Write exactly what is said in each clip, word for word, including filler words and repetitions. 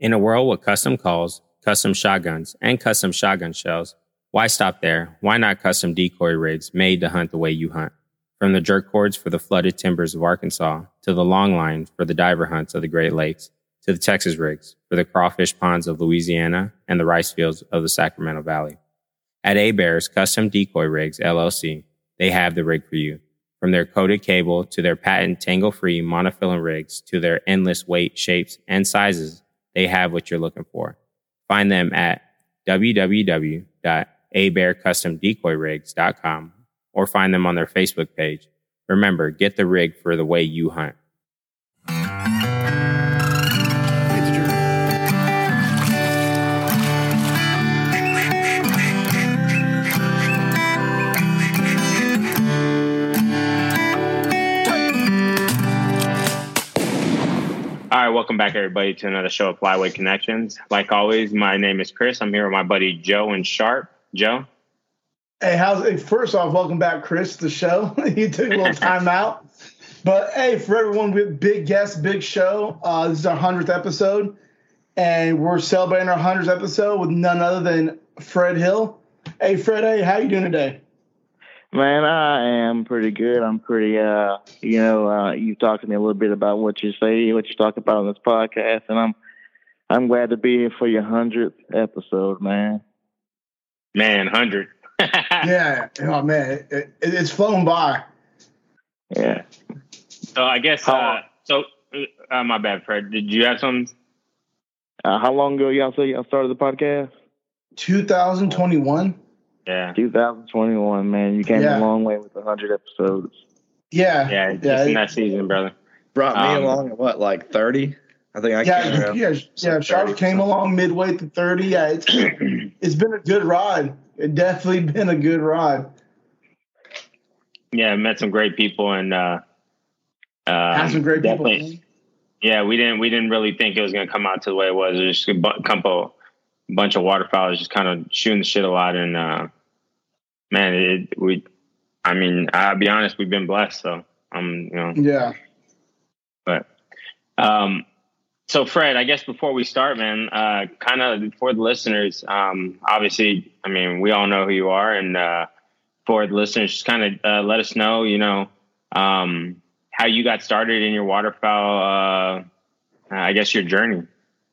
In a world with custom calls, custom shotguns, and custom shotgun shells, why stop there? Why not custom decoy rigs made to hunt the way you hunt? From the jerk cords for the flooded timbers of Arkansas, to the long line for the diver hunts of the Great Lakes, to the Texas rigs for the crawfish ponds of Louisiana and the rice fields of the Sacramento Valley. At A-Bear's Custom Decoy Rigs, L L C, they have the rig for you. From their coated cable to their patent tangle-free monofilament rigs to their endless weight, shapes, and sizes, they have what you're looking for. Find them at w w w dot a bear custom decoy rigs dot com or find them on their Facebook page. Remember, get the rig for the way you hunt. All right, welcome back, everybody, to another show of Flyweight Connections. Like always, my name is Chris. I'm here with my buddy Joe and Sharp. Joe? Hey, how's it? First off, welcome back, Chris, to the show. You took a little time out. But, hey, for everyone, with big guest, big show, uh, this is our hundredth episode, and we're celebrating our hundredth episode with none other than Fred Hill. Hey, Fred, hey, how you doing today? Man, I am pretty good. I'm pretty, uh, you know, uh, you talked to me a little bit about what you say, what you talk about on this podcast, and I'm, I'm glad to be here for your hundredth episode, man. Man, hundred. Yeah, oh man, it, it, it's flown by. Yeah. So I guess, uh, so uh, my bad, Fred. Did you have some? Uh, how long ago y'all say y'all started the podcast? twenty twenty-one. Yeah. twenty twenty-one, man. You came Yeah. a long way with one hundred episodes. Yeah. Yeah, just yeah. in that season, brother. Brought me Um, along at what, like thirty? I think I Yeah, came around. yeah, yeah. Sharp came along midway through thirty. Yeah, it's it's been a good ride. It definitely been a good ride. Yeah, met some great people and uh, uh, Had some great people. definitely- Yeah, we didn't we didn't really think it was going to come out to the way it was. It was just a bu- couple, bunch of waterfowlers just kind of shooting the shit a lot. And uh, man, it, we, I mean, I'll be honest, we've been blessed. So I'm, you know, Yeah. but um, so Fred, I guess before we start, man, uh, kind of for the listeners, um, obviously, I mean, we all know who you are, and uh, for the listeners, just kind of uh, let us know, you know, um, how you got started in your waterfowl, uh, I guess your journey.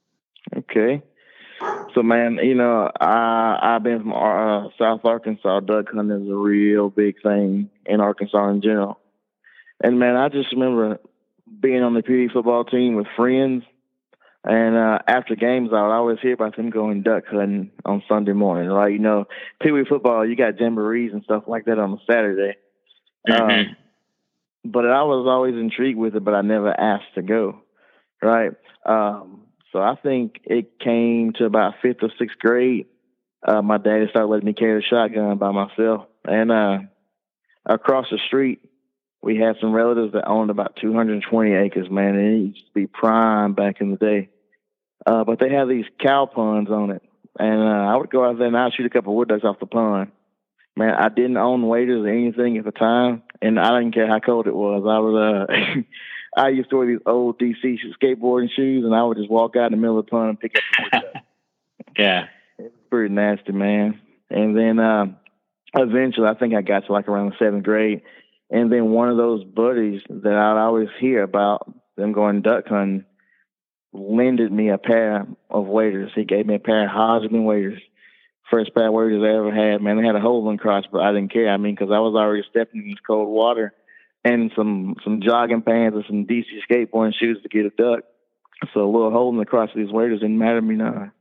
Okay. So, man, you know, I, I've been from uh, South Arkansas. Duck hunting is a real big thing in Arkansas in general. And, man, I just remember being on the P D football team with friends. And uh, after games, I would always hear about them going duck hunting on Sunday morning. Like, you know, Pee Wee football, you got jamborees and stuff like that on a Saturday. Mm-hmm. Um, but I was always intrigued with it, but I never asked to go, right? Um, so I think it came to about fifth or sixth grade. Uh, my daddy started letting me carry the shotgun by myself. And uh, across the street, we had some relatives that owned about two hundred twenty acres, man, and it used to be prime back in the day. Uh, but they had these cow ponds on it. And uh, I would go out there and I'd shoot a couple of wood ducks off the pond. Man, I didn't own waders or anything at the time, and I didn't care how cold it was. I was, uh, I used to wear these old D C skateboarding shoes, and I would just walk out in the middle of the pond and pick up the wood duck. Yeah. It was pretty nasty, man. And then uh, eventually, I think I got to like around the seventh grade, and then one of those buddies that I'd always hear about them going duck hunting lended me a pair of waders. He gave me a pair of Hodgman waders. First pair of waders I ever had, man. They had a hole in the crotch, but I didn't care. I mean, because I was already stepping in this cold water and some some jogging pants and some D C skateboarding shoes to get a duck. So a little hole in the crotch of these waders didn't matter to me none.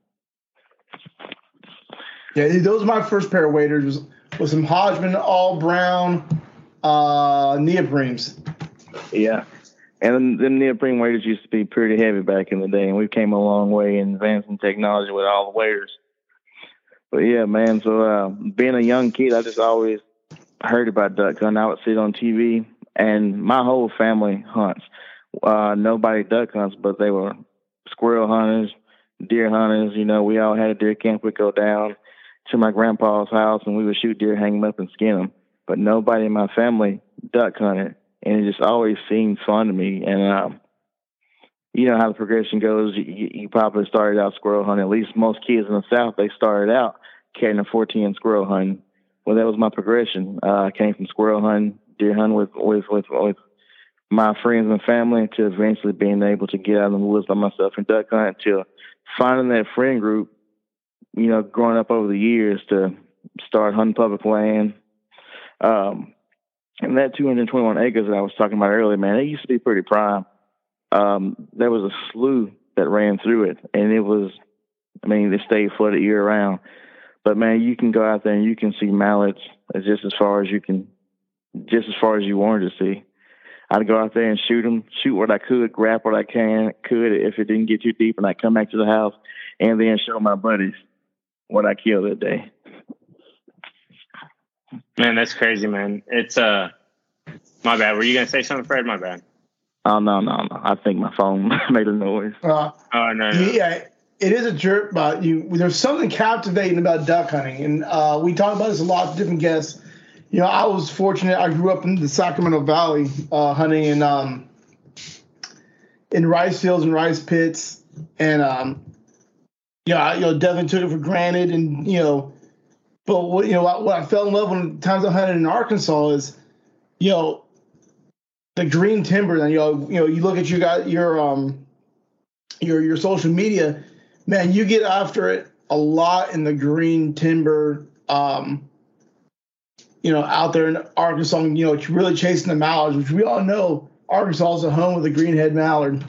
Yeah, those were my first pair of waders was, was some Hodgman all brown uh, neoprenes. Yeah. And then them neoprene waders used to be pretty heavy back in the day, and we came a long way in advancing technology with all the waders. But yeah, man, so uh, being a young kid, I just always heard about duck hunting. I would see it on T V, and my whole family hunts. Uh, nobody duck hunts, but they were squirrel hunters, deer hunters. You know, we all had a deer camp. We'd go down to my grandpa's house, and we would shoot deer, hang them up, and skin them. But nobody in my family duck hunted, and it just always seemed fun to me. And, um, you know how the progression goes. You, you probably started out squirrel hunting. At least most kids in the South, they started out carrying a fourteen squirrel hunting. Well, that was my progression. Uh, I came from squirrel hunting, deer hunting with, with, with, with my friends and family to eventually being able to get out in the woods by myself and duck hunt to finding that friend group, you know, growing up over the years to start hunting public land. Um, and that two hundred twenty-one acres that I was talking about earlier, man, it used to be pretty prime. Um, there was a slough that ran through it, and it was, I mean, it stayed flooded year round. But man, you can go out there and you can see mallards just as far as you can, just as far as you wanted to see. I'd go out there and shoot them, shoot what I could, grab what I can, could if it didn't get too deep, and I'd come back to the house and then show my buddies what I killed that day. Man, that's crazy, man. It's uh, my bad. Were you gonna say something, Fred? My bad. Oh no, no, no! I think my phone made a noise. Uh, oh no, no. Yeah, it is a jerk, but you. There's something captivating about duck hunting, and uh, we talk about this a lot with different guests. You know, I was fortunate. I grew up in the Sacramento Valley, uh, hunting in um, in rice fields and rice pits, and um, yeah, I, you know, definitely took it for granted, and you know, but what you know, what, what I fell in love with the times I hunted in Arkansas is, you know, the green timber. And you know, you know, you look at you got your um, your your social media, man, you get after it a lot in the green timber. Um, you know, out there in Arkansas, you know, it's really chasing the mallards, which we all know Arkansas is a home of the greenhead mallard.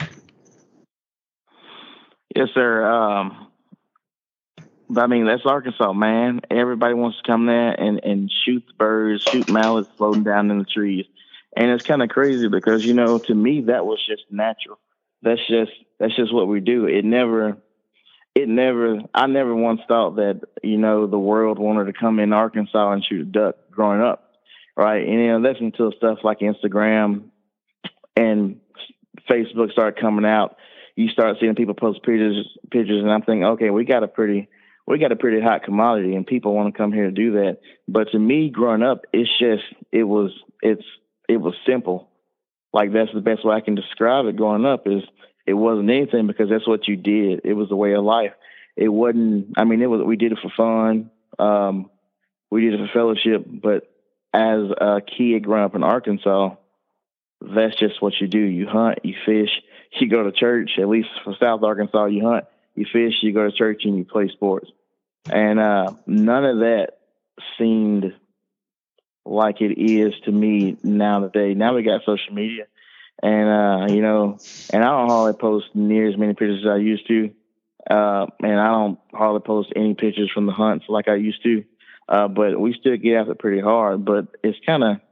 Yes, sir. Um, but I mean, that's Arkansas, man. Everybody wants to come there and, and shoot the birds, shoot mallards floating down in the trees. And it's kind of crazy because, you know, to me, that was just natural. That's just, that's just what we do. It never, it never, I never once thought that, you know, the world wanted to come in Arkansas and shoot a duck growing up. Right. And, you know, that's until stuff like Instagram and Facebook started coming out. You start seeing people post pictures, pictures, and I'm thinking, okay, we got a pretty, we got a pretty hot commodity, and people want to come here to do that. But to me, growing up, it's just, it was, it's, it was simple. Like that's the best way I can describe it. Growing up is it wasn't anything because that's what you did. It was a way of life. It wasn't. I mean, it was. We did it for fun. Um, we did it for fellowship. But as a kid growing up in Arkansas, that's just what you do. You hunt, you fish, you go to church. At least for South Arkansas, you hunt, you fish, you go to church, and you play sports. And uh, none of that seemed like it is to me now today. Now we got social media, and uh, you know, and I don't hardly post near as many pictures as I used to, uh, and I don't hardly post any pictures from the hunts like I used to. Uh, but we still get after it pretty hard. But it's kind of,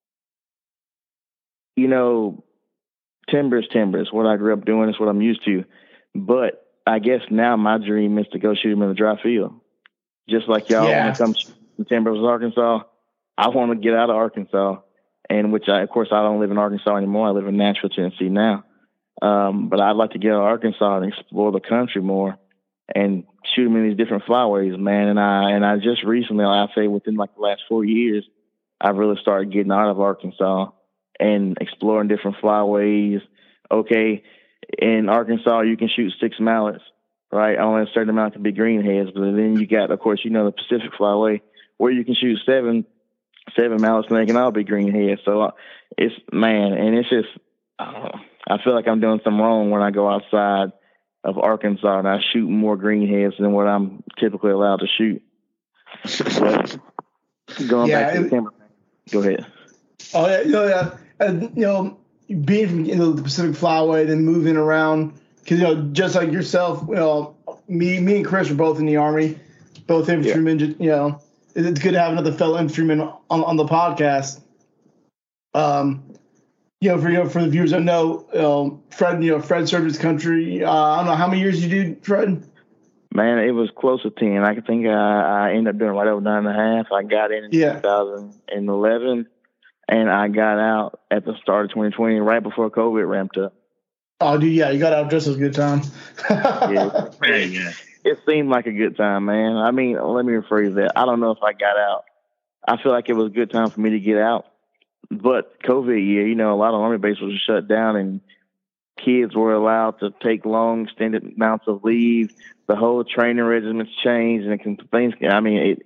you know, timber is timber. It's what I grew up doing. It's what I'm used to. But I guess now my dream is to go shoot them in the dry field, just like y'all Yeah. want to come shoot the timbers, Arkansas. I want to get out of Arkansas, and which I, of course, I don't live in Arkansas anymore. I live in Nashville, Tennessee now. Um, but I'd like to get out of Arkansas and explore the country more and shoot them in these different flyways, man. And I and I just recently, I'd say within like the last four years, I've really started getting out of Arkansas and exploring different flyways. Okay, in Arkansas, you can shoot six mallards, right? Only a certain amount can be greenheads, but then you got, of course, you know, the Pacific Flyway where you can shoot seven. Seven mallards and they can all be greenheads. So uh, it's, man, and it's just, uh, I feel like I'm doing something wrong when I go outside of Arkansas and I shoot more greenheads than what I'm typically allowed to shoot. But going Yeah, back to it- the camera, go ahead. Oh yeah, you know, yeah, and, you know, being from, you know, the Pacific Flyway, then moving around, because, you know, just like yourself, you know, me, me and Chris were both in the Army, both infantrymen. ju- You know, it's good to have another fellow infantryman on, on the podcast. Um, you know, for you know, for the viewers that know, um, Fred, you know, Fred served his country. Uh, I don't know how many years you do, Fred. Man, it was close to ten. I think I, I ended up doing right over nine and a half. I got in in Yeah. two thousand eleven, and I got out at the start of twenty twenty, right before COVID ramped up. Oh, dude, yeah, you got out just as good time. Yeah. Very good. It seemed like a good time, man. I mean, let me rephrase that. I don't know if I got out. I feel like it was a good time for me to get out. But COVID year, you know, a lot of Army bases were shut down, and kids were allowed to take long, extended amounts of leave. The whole training regimen's changed, and it can, things. I mean, it,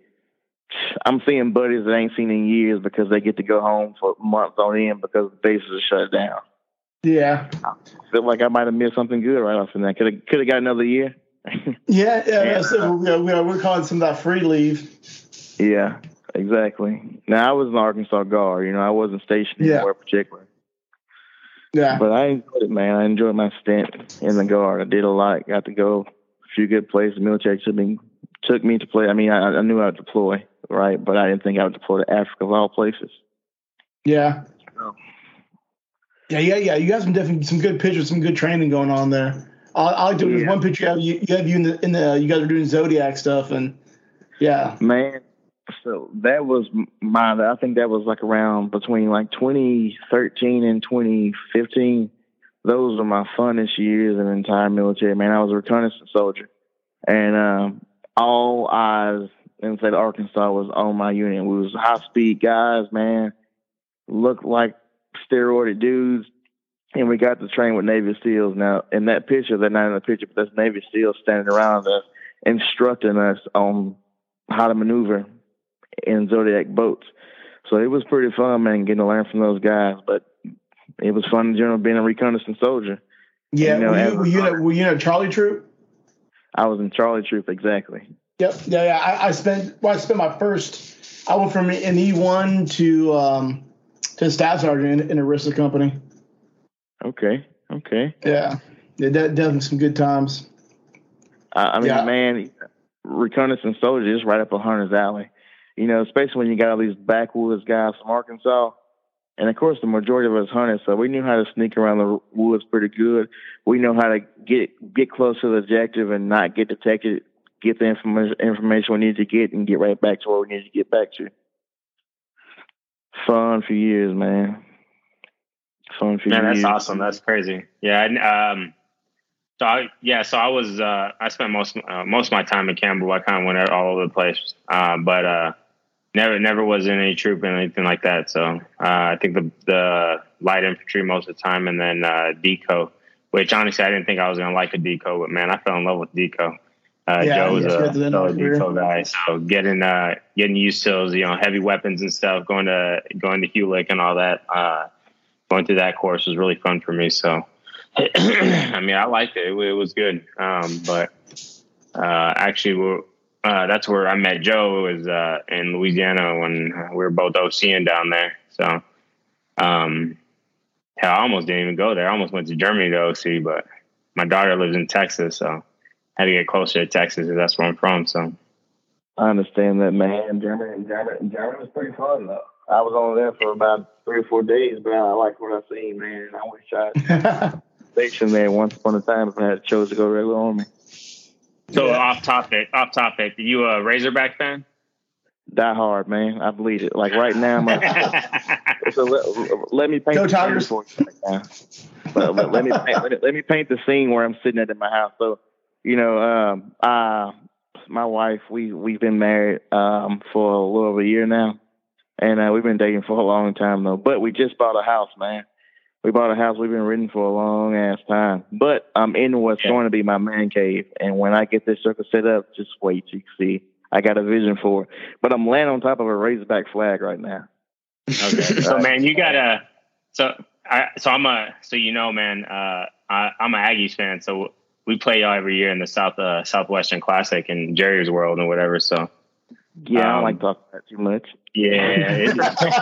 I'm seeing buddies that I ain't seen in years because they get to go home for months on end because the bases are shut down. Yeah, I feel like I might have missed something good right off in that. Could have, could have got another year. yeah, yeah. yeah. So we are, we are, we're calling some of that free leave. Yeah, exactly. Now I was an Arkansas Guard. You know, I wasn't stationed Yeah. anywhere particular. Yeah, But I enjoyed it, man. I enjoyed my stint in the Guard. I did a lot. Got to go a few good places. The military took me, took me to play. I mean, I, I knew I would deploy, right? But I didn't think I would deploy to Africa of all places. yeah, So, yeah, yeah, yeah. You got some definitely some good pictures, some good training going on there. I, I like to do Yeah. one picture. You have you, you have you in the in the you guys are doing Zodiac stuff, and yeah, man, so that was my, I think that was like around between like twenty thirteen and twenty fifteen. Those were my funnest years in the entire military, man. I was a reconnaissance soldier. And um, all eyes in the state of Arkansas was on my unit. We was high-speed guys, man. Looked like steroided dudes. And we got to train with Navy SEALs. Now, in that picture, they're not in the picture, but that's Navy SEALs standing around us, instructing us on how to maneuver in Zodiac boats. So it was pretty fun, man, getting to learn from those guys. But it was fun in general being a reconnaissance soldier. yeah. You know, were, you, as a were, you in a, hunter. were you in a Charlie troop? I was in Charlie Troop, exactly. Yep. Yeah, yeah. I, I spent well, I spent my first. I went from an E one to um to staff sergeant in, in a R I S A company. Okay, okay. Yeah, yeah. That, definitely some good times. I, I mean, Yeah. man, reconnaissance soldier is right up a hunter's alley. You know, especially when you got all these backwoods guys from Arkansas. And, of course, the majority of us hunters, so we knew how to sneak around the woods pretty good. We know how to get get close to the objective and not get detected, get the informa- information we need to get, and get right back to where we need to get back to. Fun for years, man. Fun for Man, years. that's awesome. That's crazy. Yeah. and, Um, so I, yeah, so I was, uh, I spent most, uh, most of my time in Campbell. I kind of went all over the place. Uh, but, uh, never, never was in any troop and anything like that. So, uh, I think the, the light infantry most of the time, and then, uh, deco, which honestly, I didn't think I was going to like a deco, but man, I fell in love with deco. Uh, Yeah, Joe was yes, you had to a end fellow our career. deco guy. So getting, uh, getting used to those, you know, heavy weapons and stuff, going to, going to Hewlett and all that, uh, going through that course was really fun for me. So, I mean, I liked it. It, it was good. Um, but uh, actually, we're, uh, that's where I met Joe. It was uh, in Louisiana when we were both OCing down there. So, um, hell, I almost didn't even go there. I almost went to Germany to O C, but my daughter lives in Texas, so I had to get closer to Texas because that's where I'm from. So, I understand that, man. Germany, Germany, Germany was pretty fun, though. I was only there for about three or four days, but I liked what I seen, man. I wish I'd stationed there once upon a time if I had chose to go regular army. so Yeah. off topic, off topic. Are you a Razorback fan? Die hard, man. I bleed it. Like right now, my, so let, let me paint Go the scene Tigers. for you right now. Let, let, let me paint, let, let me paint the scene where I'm sitting at in my house. So, you know, um, uh, my wife, we we've been married um, for a little over a year now. And uh, we've been dating for a long time, though. But we just bought a house, man. We bought a house. We've been renting for a long ass time. But I'm in what's Yeah. going to be my man cave. And when I get this circle set up, just wait till you see. I got a vision for it. But I'm laying on top of a Razorback flag right now. Okay. So, man, you gotta. So, I. So I'm a. So you know, man. Uh, I, I'm an Aggies fan. So we play y'all every year in the South uh, Southwestern Classic in Jerry's World and whatever. So. Yeah, I don't Um, like talking about too much. Yeah, it,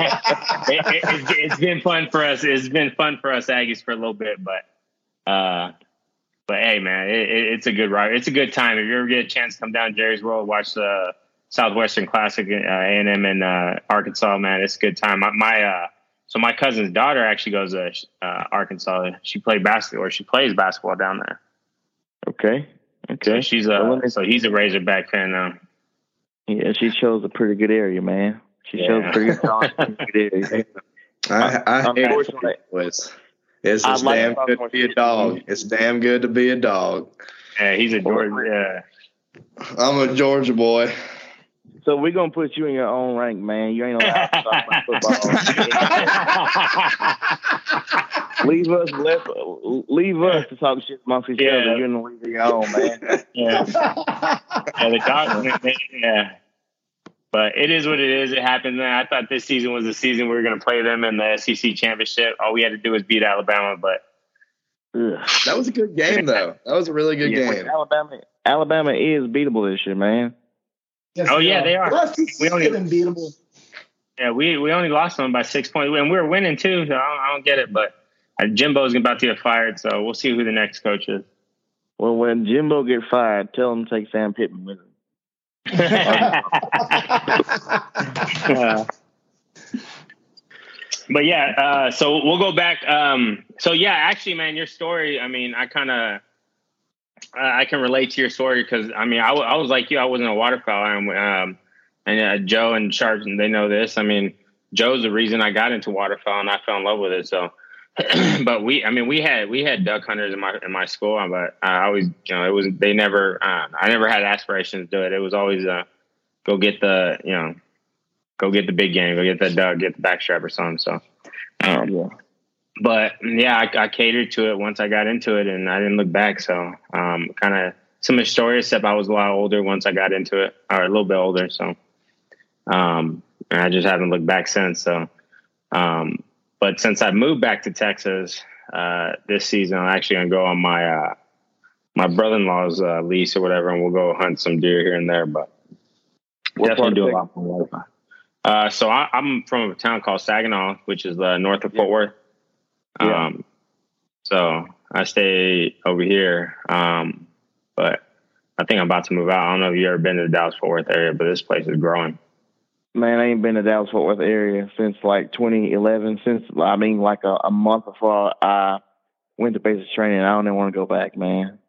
it, it, it's, it's been fun for us. It's been fun for us Aggies for a little bit, but uh, but hey, man, it, it, it's a good ride. It's a good time. If you ever get a chance to come down to Jerry's World, watch the Southwestern Classic, uh, A and M in uh, Arkansas, man, it's a good time. My, my uh, so my cousin's daughter actually goes to uh, Arkansas. She played basketball, or she plays basketball down there. Okay. Okay. So she's a Well, let me- so he's a Razorback fan now. Yeah, she chose a pretty good area, man. She chose Yeah. a pretty good area. I, I hate Unfortunately, it's it's, I'd it's like to damn talk good more to be a shit. dog. It's damn good to be a dog. Yeah, he's a Georgia. Yeah. I'm a Georgia boy. So we're gonna put you in your own rank, man. You ain't allowed to talk about football. leave us, let, leave us to talk shit amongst each Yeah. other. You're in the league of your own, man. Yeah, yeah, the dogs. Yeah, but it is what it is. It happens. Man, I thought this season was the season we were going to play them in the S E C championship. All we had to do was beat Alabama, but Ugh. That was a good game, though. That was a really good Yeah, game. Alabama, Alabama is beatable this year, man. Yes, Oh, yeah, they are. Well, We we only- only unbeatable. yeah, we we only lost them by six points, and we were winning too. So I don't, I don't get it, but uh, Jimbo's about to get fired, so we'll see who the next coach is. Well, when Jimbo get fired, tell him to take Sam Pittman with him. Uh, but yeah, uh, so we'll go back. Um, so yeah, actually, man, your story. I mean, I kind of I can relate to your story because I mean, I, w- I was like you. I wasn't a waterfowl, and um, and uh, Joe and Sharp, they know this. I mean, Joe's the reason I got into waterfowl, and I fell in love with it. So, but we, I mean, we had we had duck hunters in my in my school, but I always, you know, it was they never. Uh, I never had aspirations to do it. It was always uh, go get the, you know, go get the big game, go get that duck, get the backstrap or something. So, um, Yeah. but yeah, I, I catered to it once I got into it, and I didn't look back. So, um, kind of similar story, except I was a lot older once I got into it, or a little bit older. So, um, and I just haven't looked back since. So, um, but since I moved back to Texas uh, this season, I'm actually gonna go on my uh, my brother-in-law's uh, lease or whatever, and we'll go hunt some deer here and there. But What definitely part do of a lot more Wi-Fi. Uh, so I, I'm from a town called Saginaw, which is uh, north of Fort Worth. Yeah. Um, so I stay over here, um, but I think I'm about to move out. I don't know if you ever been to the Dallas Fort Worth area, but this place is growing. Man, I ain't been to Dallas Fort Worth area since like twenty eleven. Since I mean, like a, a month before I went to basic training. I don't even want to go back, man.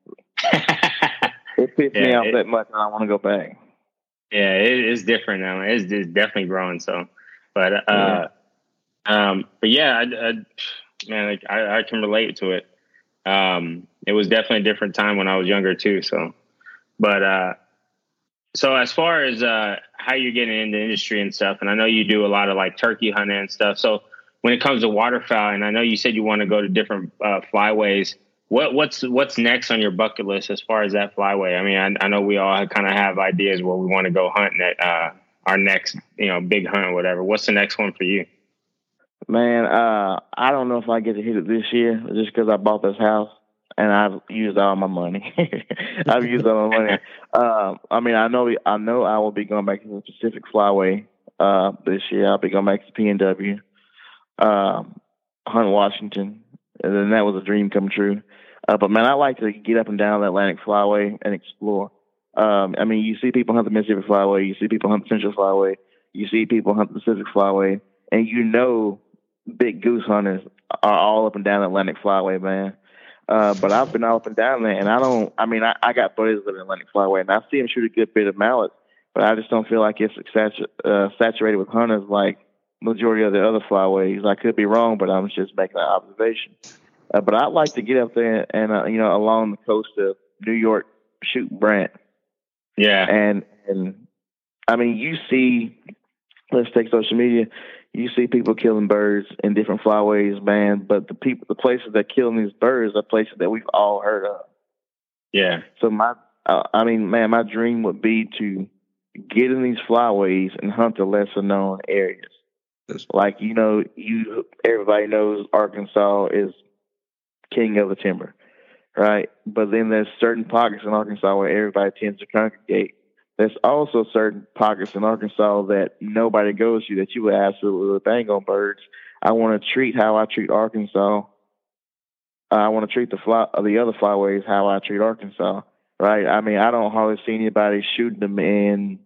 It pissed me Yeah, off it- that much, and I want to go back. Yeah, it is different now. It's, it's definitely growing. So, but uh, Yeah. um, but yeah, I, I, man, like, I, I can relate to it. Um, it was definitely a different time when I was younger too. So, but uh, so as far as uh, how you're getting into the industry and stuff, and I know you do a lot of like turkey hunting and stuff. So when it comes to waterfowl, and I know you said you want to go to different uh, flyways. What what's what's next on your bucket list as far as that flyway? I mean, I, I know we all kind of have ideas where we want to go hunting at uh, our next, you know, big hunt or whatever. What's the next one for you? Man, uh, I don't know if I get to hit it this year just because I bought this house and I've used all my money. I've used all my money. Uh, I mean, I know I know I will be going back to the Pacific Flyway uh, this year. I'll be going back to P N W, um, hunt Washington, and then that was a dream come true. Uh, but man, I like to get up and down the Atlantic Flyway and explore. Um, I mean, you see people hunt the Mississippi Flyway, you see people hunt the Central Flyway, you see people hunt the Pacific Flyway, and you know big goose hunters are all up and down the Atlantic Flyway, man. Uh, but I've been all up and down there, and I don't. I mean, I, I got buddies that are in Atlantic Flyway, and I see them shoot a good bit of mallets, but I just don't feel like it's satu- uh, saturated with hunters like majority of the other flyways. I could be wrong, but I'm just making an observation. Uh, but I'd like to get up there and, uh, you know, along the coast of New York, shoot Brant. Yeah. And, and I mean, you see, let's take social media. You see people killing birds in different flyways, man. But the people, the places that killing these birds are places that we've all heard of. Yeah. So my, uh, I mean, man, my dream would be to get in these flyways and hunt the lesser known areas. Like, you know, you everybody knows Arkansas is king of the timber, right? But then there's certain pockets in Arkansas where everybody tends to congregate. There's also certain pockets in Arkansas that nobody goes to that you would absolutely bang on birds. I want to treat how I treat Arkansas. I want to treat the fly, the other flyways how I treat Arkansas, right? I mean, I don't hardly see anybody shooting them in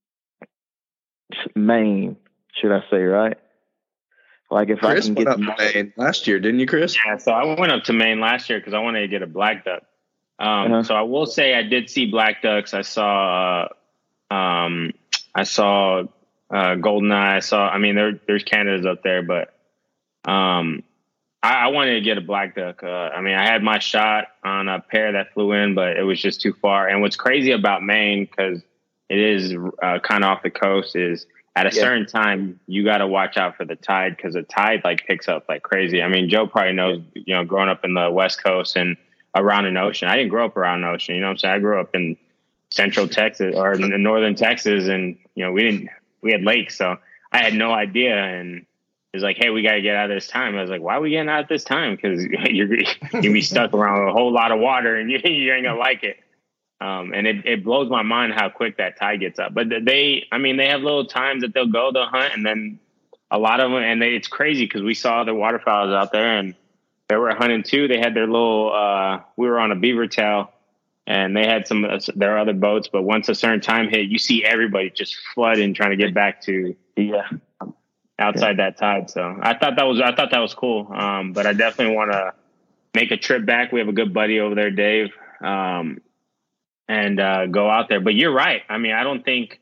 Maine, should I say, right? Like if Chris I can went get up to Maine last year, didn't you, Chris? Yeah. So I went up to Maine last year because I wanted to get a black duck. Um, Uh-huh. So I will say I did see black ducks. I saw, uh, um, I saw uh, goldeneye. I saw. I mean, there, there's Canadas up there, but um, I, I wanted to get a black duck. Uh, I mean, I had my shot on a pair that flew in, but it was just too far. And what's crazy about Maine, because it is uh, kind of off the coast, is at a Yeah. certain time, you got to watch out for the tide because the tide like picks up like crazy. I mean, Joe probably knows, you know, growing up in the West Coast and around an ocean. I didn't grow up around an ocean. You know what I'm saying? I grew up in Central Texas or in northern Texas, and you know, we didn't we had lakes, so I had no idea. And it was like, hey, we got to get out of this time. I was like, why are we getting out at this time? Because you're you'll be stuck around a whole lot of water, and you, you ain't gonna like it. Um, and it, it blows my mind how quick that tide gets up. But they, I mean, they have little times that they'll go, they'll hunt, and then a lot of them, and they, it's crazy because we saw the waterfowls out there, and they were hunting too. They had their little, uh, we were on a beaver tail, and they had some uh, their other boats. But once a certain time hit, you see everybody just flooding, trying to get back to Yeah. outside that tide. So I thought that was, I thought that was cool. Um, but I definitely want to make a trip back. We have a good buddy over there, Dave. Um, and uh, go out there. But you're right. I mean, I don't think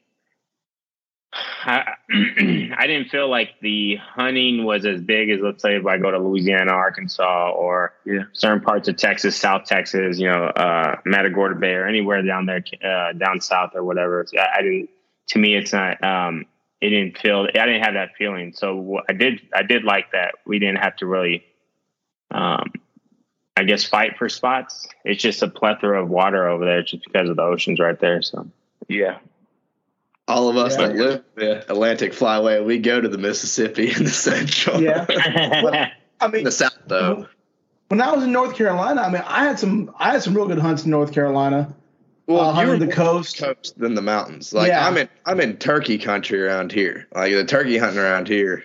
I, I didn't feel like the hunting was as big as, let's say, if I go to Louisiana, Arkansas, or Yeah. certain parts of Texas, South Texas, you know, uh, Matagorda Bay, or anywhere down there, uh, down south or whatever. I, I didn't. To me, it's not. Um, it didn't feel. I didn't have that feeling. So I did. I did like that we didn't have to really. Um, I guess fight for spots. It's just a plethora of water over there just because of the oceans right there. So Yeah. All of us Yeah. that live the Atlantic Flyway, we go to the Mississippi in the central. Yeah. I In mean, the south, though. when I was in North Carolina, I mean, I had some I had some real good hunts in North Carolina. Well, uh, you hunting were the more coast. coast than the mountains. Like Yeah. I'm in, I'm in turkey country around here. Like the turkey hunting around here,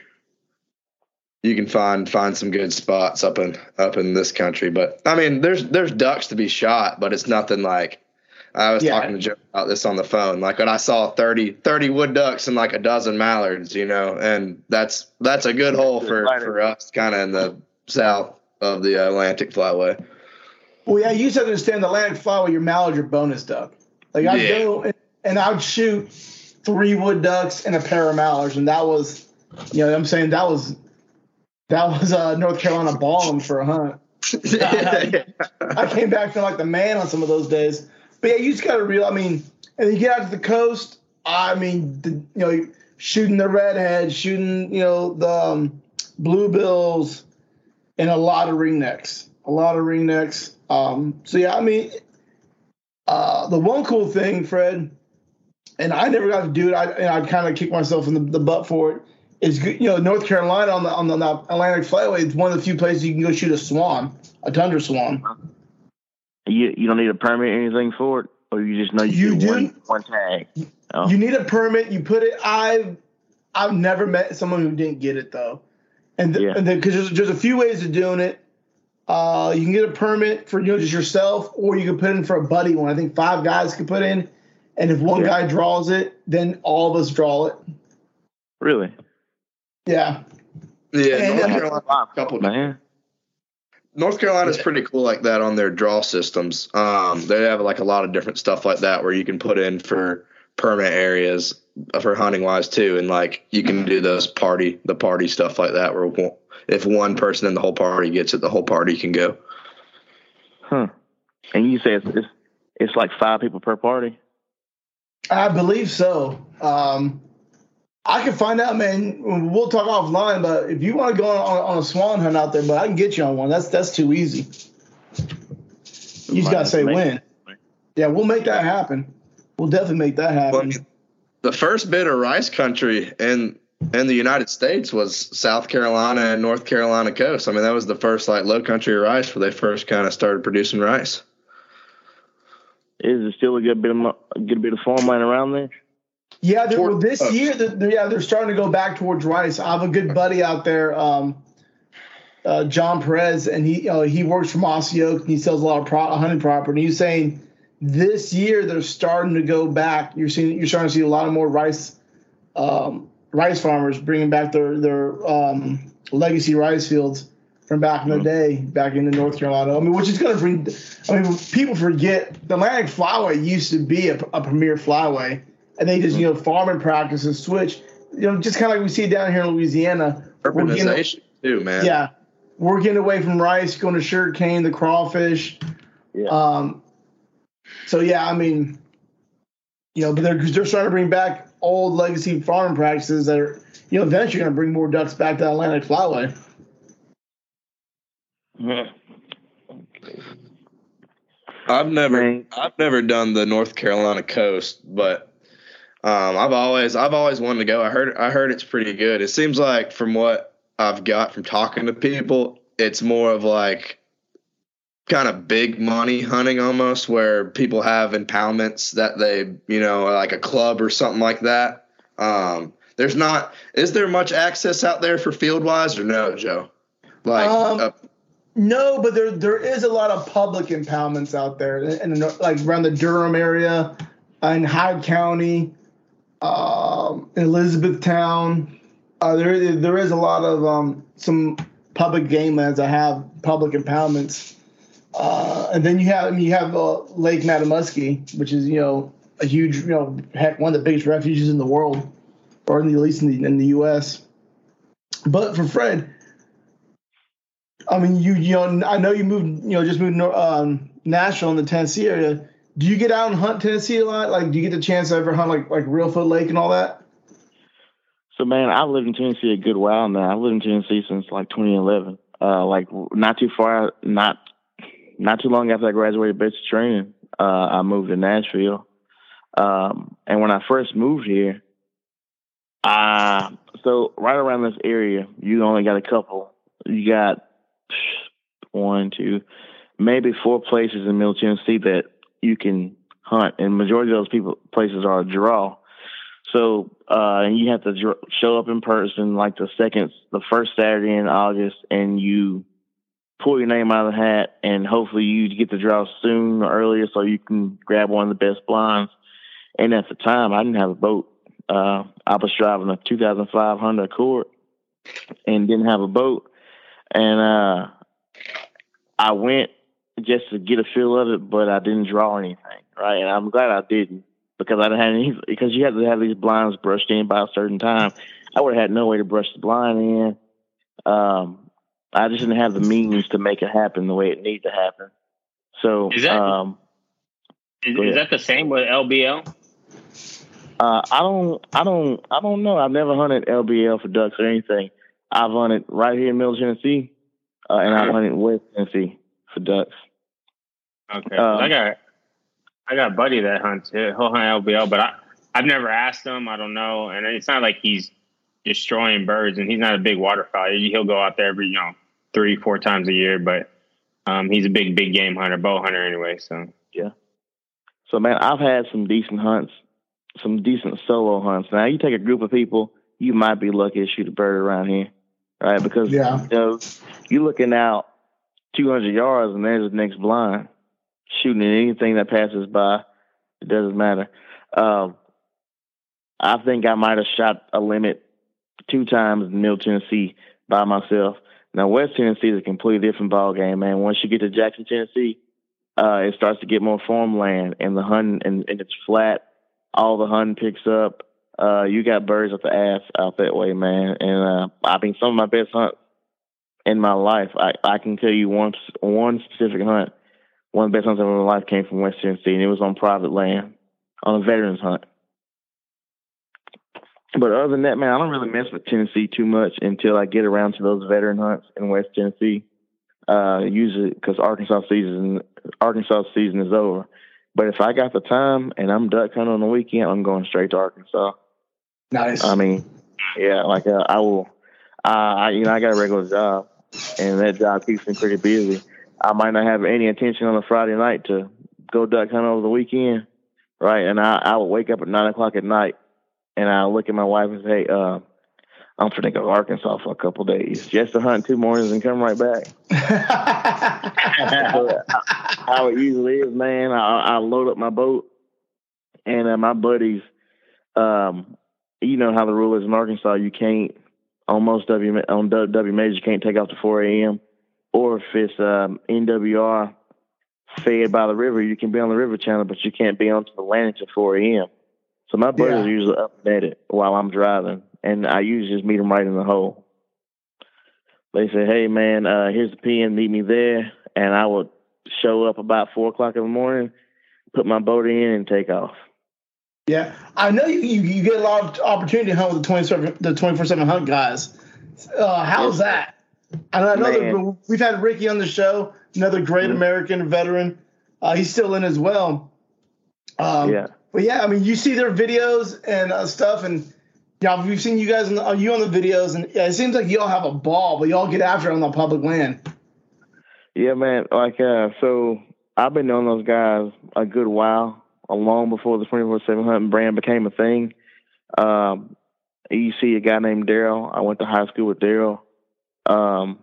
you can find find some good spots up in up in this country. But I mean, there's there's ducks to be shot, but it's nothing like. I was Yeah. talking to Joe about this on the phone. Like when I saw thirty, thirty wood ducks and like a dozen mallards, you know, and that's that's a good hole for for us, kind of in the south of the Atlantic Flyway. Well, yeah, you used to understand the Atlantic Flyway, your mallard, your bonus duck. Like I'd Yeah. go and, and I'd shoot three wood ducks and a pair of mallards, and that was, you know, what I'm saying that was that was uh, North Carolina balling for a hunt. I came back feeling like the man on some of those days. But yeah, you just got to realize. I mean, and you get out to the coast. I mean, the, you know, shooting the redhead, shooting, you know, the um, bluebills, and a lot of ringnecks. A lot of ringnecks. Um, so yeah, I mean, uh, the one cool thing, Fred, and I never got to do it. I and I kind of kick myself in the, the butt for it. Is, you know, North Carolina on the on the Atlantic Flyway is one of the few places you can go shoot a swan, a tundra swan. You you don't need a permit or anything for it, or you just know you, You get do. one, one tag. Oh. You need a permit. You put it. I've I've never met someone who didn't get it though, and th- Yeah. and because there's there's a few ways of doing it. Uh, you can get a permit for, you know, just yourself, or you can put in for a buddy one. I think five guys can put in, and if one Yeah. guy draws it, then all of us draw it. Really? Yeah. Yeah, And, North uh, Carolina, Wow, couple man. North Carolina's Yeah. pretty cool like that on their draw systems. Um, they have like a lot of different stuff like that where you can put in for permit areas for hunting wise too, and like you can do those party the party stuff like that where one- if one person in the whole party gets it, the whole party can go. Huh. And you say it's, it's it's like five people per party? I believe so. Um, I can find out, man. We'll talk offline, but if you want to go on, on a swan hunt out there, but I can get you on one. That's that's too easy. You just gotta say when. Yeah, we'll make that happen. We'll definitely make that Well, I happen. mean, the first bit of rice country in in the United States was South Carolina and North Carolina coast. I mean, that was the first like low country of rice where they first kind of started producing rice. Is it still a good bit of mo- a good bit of farmland around there? Yeah, they're, well, this Toward- year, they're, they're- yeah, they're starting to go back towards rice. I have a good buddy out there, um, uh, John Perez, and he uh, he works for Mossy Oak, and he sells a lot of pro- hunting property. He's saying this year they're starting to go back. You're seeing you're starting to see a lot of more rice um, rice farmers bringing back their their um, legacy rice fields from back in the day, back into North Carolina. I mean, which is going to bring. I mean, people forget the Atlantic Flyway used to be a, a premier flyway. And they just, you know, farming practices switch, you know, just kind of like we see down here in Louisiana. We're getting- Urbanization too, man. yeah. We're getting away from rice, going to sugar cane, the crawfish. Yeah. Um, so, yeah, I mean, You know, but they're they're starting to bring back old legacy farming practices that are, you know, eventually going to bring more ducks back to Atlantic Flyway. Yeah. I've never I've never done the North Carolina coast, but um, I've always I've always wanted to go. I heard I heard it's pretty good. It seems like from what I've got from talking to people, it's more of like kind of big money hunting almost, where people have impoundments that they, you know, like a club or something like that. Um, there's not, is there much access out there for field wise or no, Joe? Like, Um, uh, No, but there there is a lot of public impoundments out there, and like around the Durham area, in Hyde County, um, in Elizabethtown. Uh, there there is a lot of um, some public game lands that have public impoundments, uh, and then you have I mean, you have uh, Lake Matamuskie, which is you know a huge you know heck one of the biggest refuges in the world, or in the, at least in the in the U S. But for Fred. I mean, you you know, I know you moved, you know, just moved um, Nashville in the Tennessee area. Do you get out and hunt Tennessee a lot? Like, do you get the chance to ever hunt like like Reelfoot Lake and all that? So, man, I've lived in Tennessee a good while now. I've lived in Tennessee since like twenty eleven. Uh, like not too far, not not too long after I graduated basic training, uh, I moved to Nashville. Um, and when I first moved here, uh, so right around this area, you only got a couple. You got one, two, maybe four places in Middle Tennessee that you can hunt, and majority of those people places are a draw. So, uh, and you have to dr- show up in person like the second, the first Saturday in August, and you pull your name out of the hat, and hopefully you get the draw soon or earlier so you can grab one of the best blinds. And at the time, I didn't have a boat. Uh, I was driving a two thousand five Honda Accord and didn't have a boat. And uh, I went just to get a feel of it, but I didn't draw anything, right? And I'm glad I didn't, because I didn't have any, because you have to have these blinds brushed in by a certain time. I would have had no way to brush the blind in. Um, I just didn't have the means to make it happen the way it needed to happen. So, is that, um, is, is that the same with L B L? Uh, I don't, I don't, I don't know. I've never hunted L B L for ducks or anything. I've hunted right here in Middle Tennessee, uh, and I've hunted West Tennessee for ducks. Okay, Um, I got, I got a buddy that hunts. He'll hunt L B L, but I, I've never asked him. I don't know, and it's not like he's destroying birds, and he's not a big waterfowl. He'll go out there every, you know, three, four times a year, but um, he's a big, big game hunter, bow hunter anyway. So yeah. So man, I've had some decent hunts, some decent solo hunts. Now you take a group of people, you might be lucky to shoot a bird around here, right? Because Yeah. you know, you're looking out two hundred yards and there's the next blind shooting at anything that passes by. It doesn't matter. Um, I think I might have shot a limit two times in Middle Tennessee by myself. Now West Tennessee is a completely different ball game, man. Once you get to Jackson, Tennessee, uh, it starts to get more farmland, and the hunting and, and it's flat. All the hunting picks up. Uh, you got birds up the ass out that way, man. And uh, I mean, some of my best hunts in my life, I, I can tell you one one specific hunt. One of the best hunts of my life came from West Tennessee, and it was on private land on a veterans hunt. But other than that, man, I don't really mess with Tennessee too much until I get around to those veteran hunts in West Tennessee. Uh, usually because Arkansas season, Arkansas season is over. But if I got the time and I'm duck hunting on the weekend, I'm going straight to Arkansas. Nice. I mean, yeah, like uh, I will. Uh, I, you know, I got a regular job, and that job keeps me pretty busy. I might not have any intention on a Friday night to go duck hunt over the weekend, right? And I, I will wake up at nine o'clock at night, and I'll look at my wife and say, uh, I'm going to go to Arkansas for a couple days just to hunt two mornings and come right back. So, how it usually is, man, I, I load up my boat, and uh, my buddies, um, you know how the rule is in Arkansas, you can't, on most W, on W majors, you can't take off to four a.m. Or if it's um, N W R fed by the river, you can be on the river channel, but you can't be on to the landing till four a.m. So my buddies Yeah. are usually up at it while I'm driving, and I usually just meet them right in the hole. They say, hey, man, uh, here's the pen, meet me there, and I would show up about four o'clock in the morning, put my boat in, and take off. Yeah, I know you, you, you get a lot of opportunity to hunt with the twenty-four the twenty-four seven hunt guys. Uh, how's Yes, that? I know, I know man. that we've had Ricky on the show, another great Mhm. American veteran. Uh, he's still in as well. Um, Yeah. But yeah, I mean, you see their videos and uh, stuff, and yeah, we've seen you guys on the, uh, you on the videos, and yeah, it seems like y'all have a ball, but y'all get after it on the public land. Yeah, man. Like, uh, so I've been knowing those guys a good while, uh, long before the twenty-four seven hunting brand became a thing. Um, you see a guy named Daryl. I went to high school with Daryl. Um,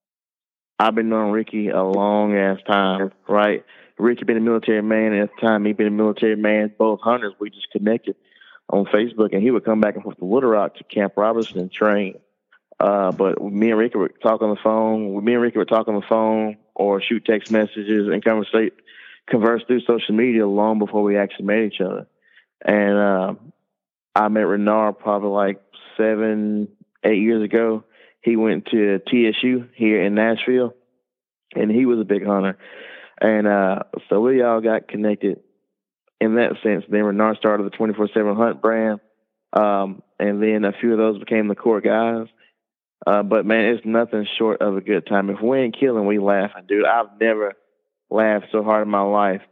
I've been knowing Ricky a long ass time, right? Ricky been a military man, and at the time he been a military man. Both hunters, we just connected on Facebook, and he would come back and forth to Little Rock to Camp Robertson and train. Uh, but me and Ricky would talk on the phone. Me and Ricky would talk on the phone or shoot text messages and conversate, converse through social media long before we actually met each other. And uh, I met Renard probably like seven, eight years ago. He went to T S U here in Nashville, and he was a big hunter. And uh, so we all got connected in that sense. Then Renard started the twenty-four seven Hunt brand, um, and then a few of those became the core guys. Uh, but, man, it's nothing short of a good time. If we ain't killing, we laughing. Dude, I've never laughed so hard in my life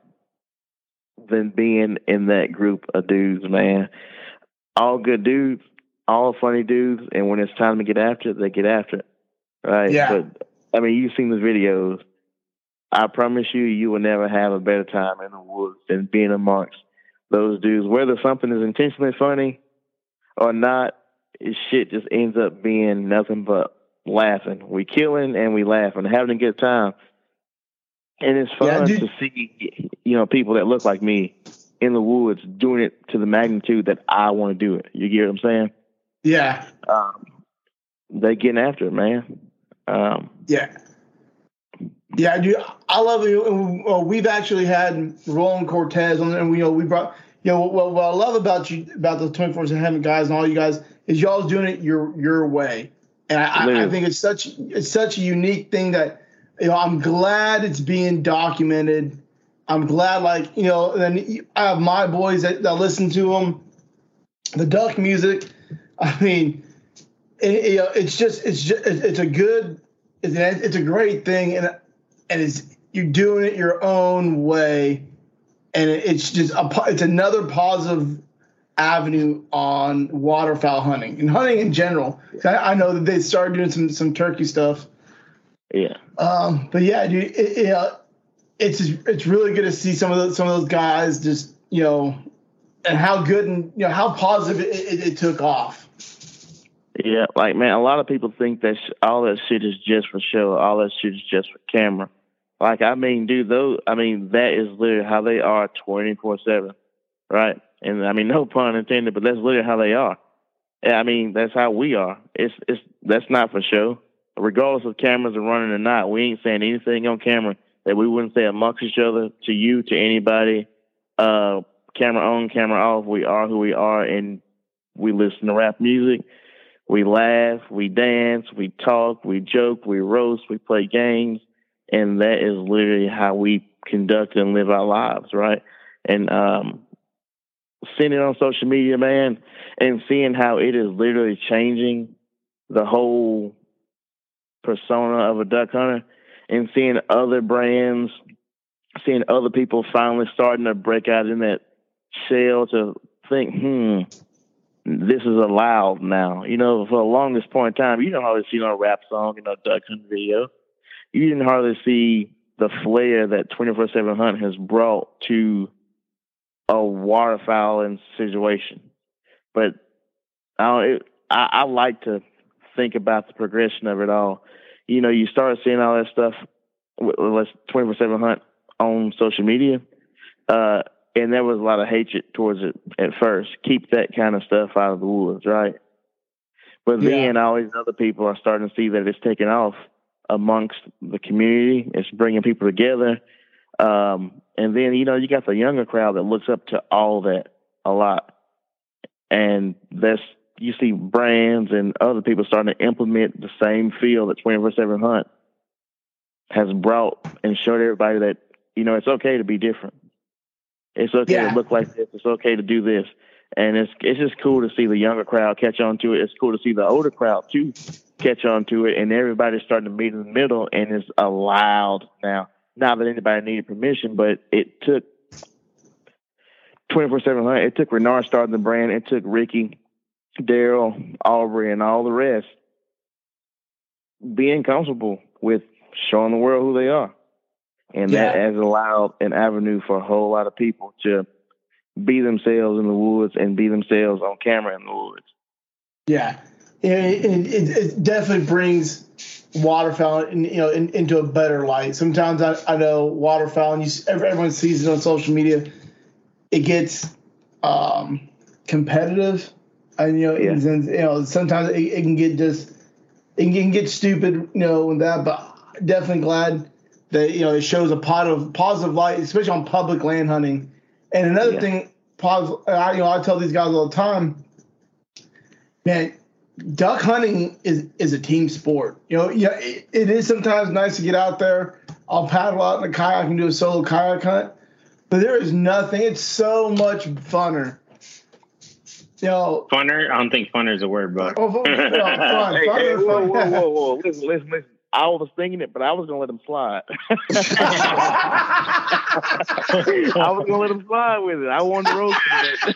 than being in that group of dudes, man. All good dudes, all funny dudes, and when it's time to get after it, they get after it, right? Yeah. But, I mean, you've seen the videos. I promise you, you will never have a better time in the woods than being amongst those dudes. Whether something is intentionally funny or not, it shit just ends up being nothing but laughing. We killing and we laughing, having a good time. And it's fun Yeah, to see, you know, people that look like me in the woods doing it to the magnitude that I want to do it. You get what I'm saying? Yeah. Um, they getting after it, man. Um, Yeah. Yeah, dude, I love it. Uh, We've actually had Roland Cortez on, and we, you know, we brought, you know, what, what I love about you, about the twenty-four seven guys and all you guys is y'all's doing it your your way, and I, I think it's such it's such a unique thing that, you know, I'm glad it's being documented. I'm glad, like, you know, then I have my boys that, that listen to them, the duck music. I mean, it, you know, it's just it's just it's a good it's a, it's a great thing, and and it's you're doing it your own way, and it, it's just a it's another positive avenue on waterfowl hunting and hunting in general. I, I know that they started doing some some turkey stuff. Yeah. Um, but yeah, dude, it, it, uh, it's it's really good to see some of those some of those guys just, you know, and how good and, you know, how positive it, it, it took off. Yeah, like, man, a lot of people think that sh- all that shit is just for show. All that shit is just for camera. Like, I mean, dude, those, I mean, that is literally how they are twenty-four seven, right? And, I mean, no pun intended, but that's literally how they are. Yeah, I mean, that's how we are. It's, it's, that's not for show. Regardless of cameras are running or not, we ain't saying anything on camera that we wouldn't say amongst each other, to you, to anybody. Uh, camera on, camera off, we are who we are, and we listen to rap music. We laugh, we dance, we talk, we joke, we roast, we play games, and that is literally how we conduct and live our lives, right? And um, seeing it on social media, man, and seeing how it is literally changing the whole persona of a duck hunter, and seeing other brands, seeing other people finally starting to break out in that shell to think, hmm, this is allowed now. You know, for the longest point in time, you don't hardly see no rap song in no duck hunting video. You didn't hardly see the flair that twenty-four seven Hunt has brought to a waterfowling situation. But I, it, I, I like to think about the progression of it all. You know, you start seeing all that stuff with, with twenty-four seven Hunt on social media, uh, and there was a lot of hatred towards it at first. Keep that kind of stuff out of the woods, right? But Yeah. then all these other people are starting to see that it's taking off amongst the community. It's bringing people together. Um, and then, you know, you got the younger crowd that looks up to all that a lot. And that's, you see brands and other people starting to implement the same feel that twenty-four seven Hunt has brought and showed everybody that, you know, it's okay to be different. It's okay Yeah. to look like this. It's okay to do this. And it's it's just cool to see the younger crowd catch on to it. It's cool to see the older crowd too catch on to it, and everybody's starting to meet in the middle, and it's allowed now. Not that anybody needed permission, but it took twenty-four seven hundred. It took Renard starting the brand. It took Ricky, Daryl, Aubrey, and all the rest being comfortable with showing the world who they are. And Yeah. that has allowed an avenue for a whole lot of people to be themselves in the woods and be themselves on camera in the woods. Yeah, it, it, it definitely brings waterfowl, in, you know, in, into a better light. Sometimes I, I know waterfowl, and you, everyone sees it on social media. It gets um, competitive, and you know, Yeah. and, you know, sometimes it, it can get just it can get stupid, you know, and that. But definitely glad that, you know, it shows a positive positive light, especially on public land hunting. And another Yeah. thing, positive, I, you know, I tell these guys all the time, man, duck hunting is, is a team sport. You know, yeah, it, it is sometimes nice to get out there. I'll paddle out in a kayak and do a solo kayak hunt, but there is nothing. It's so much funner. You know, Funner? I don't think funner is a word, but oh, fun, fun, fun, Hey, hey, funner, whoa, fun. whoa, whoa, whoa. Listen, listen, listen. I was thinking it, but I was going to let him slide. I was going to let him slide with it. I wanted to roast him.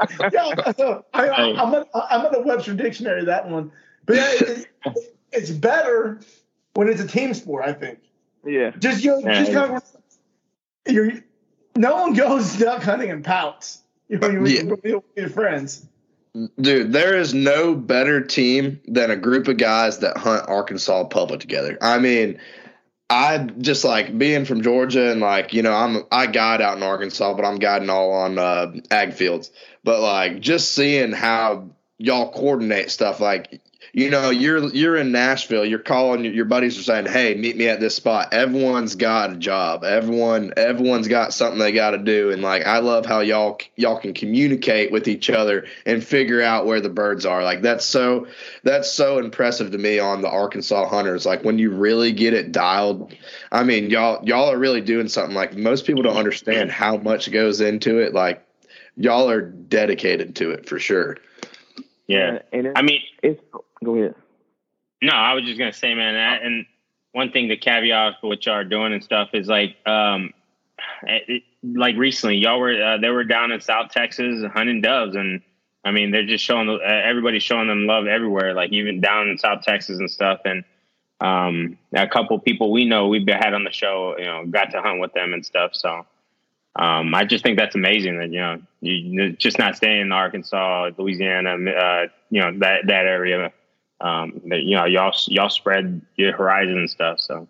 Yeah, I, I, I'm gonna I'm gonna Webster Dictionary that one, but yeah, it, it, it's better when it's a team sport. I think. Yeah. Just you know, Yeah, just yeah. kind of you're. No one goes duck hunting and pouts. You know, you Yeah. with your, your friends. Dude, there is no better team than a group of guys that hunt Arkansas public together. I mean, I just like being from Georgia and like, you know, I'm I guide out in Arkansas, but I'm guiding all on uh, ag fields. But like just seeing how y'all coordinate stuff, like, you know, you're you're in Nashville, you're calling your buddies are saying, "Hey, meet me at this spot." Everyone's got a job. Everyone everyone's got something they got to do, and like I love how y'all y'all can communicate with each other and figure out where the birds are. Like that's so that's so impressive to me on the Arkansas hunters. Like when you really get it dialed, I mean, y'all y'all are really doing something. Like most people don't understand how much goes into it. Like y'all are dedicated to it for sure. yeah. And it, I mean, it's go ahead. no, I was just gonna say, man, that, and one thing to caveat for what y'all are doing and stuff is like, um, it, like recently, y'all were uh, they were down in South Texas hunting doves, and I mean, they're just showing uh, everybody's showing them love everywhere, like even down in South Texas and stuff. And um, a couple people we know we've been had on the show, you know, got to hunt with them and stuff. So. Um, I just think that's amazing that, you know, you you're just not staying in Arkansas, Louisiana, uh, you know, that, that area, um, that, you know, y'all, y'all spread your horizon and stuff. So.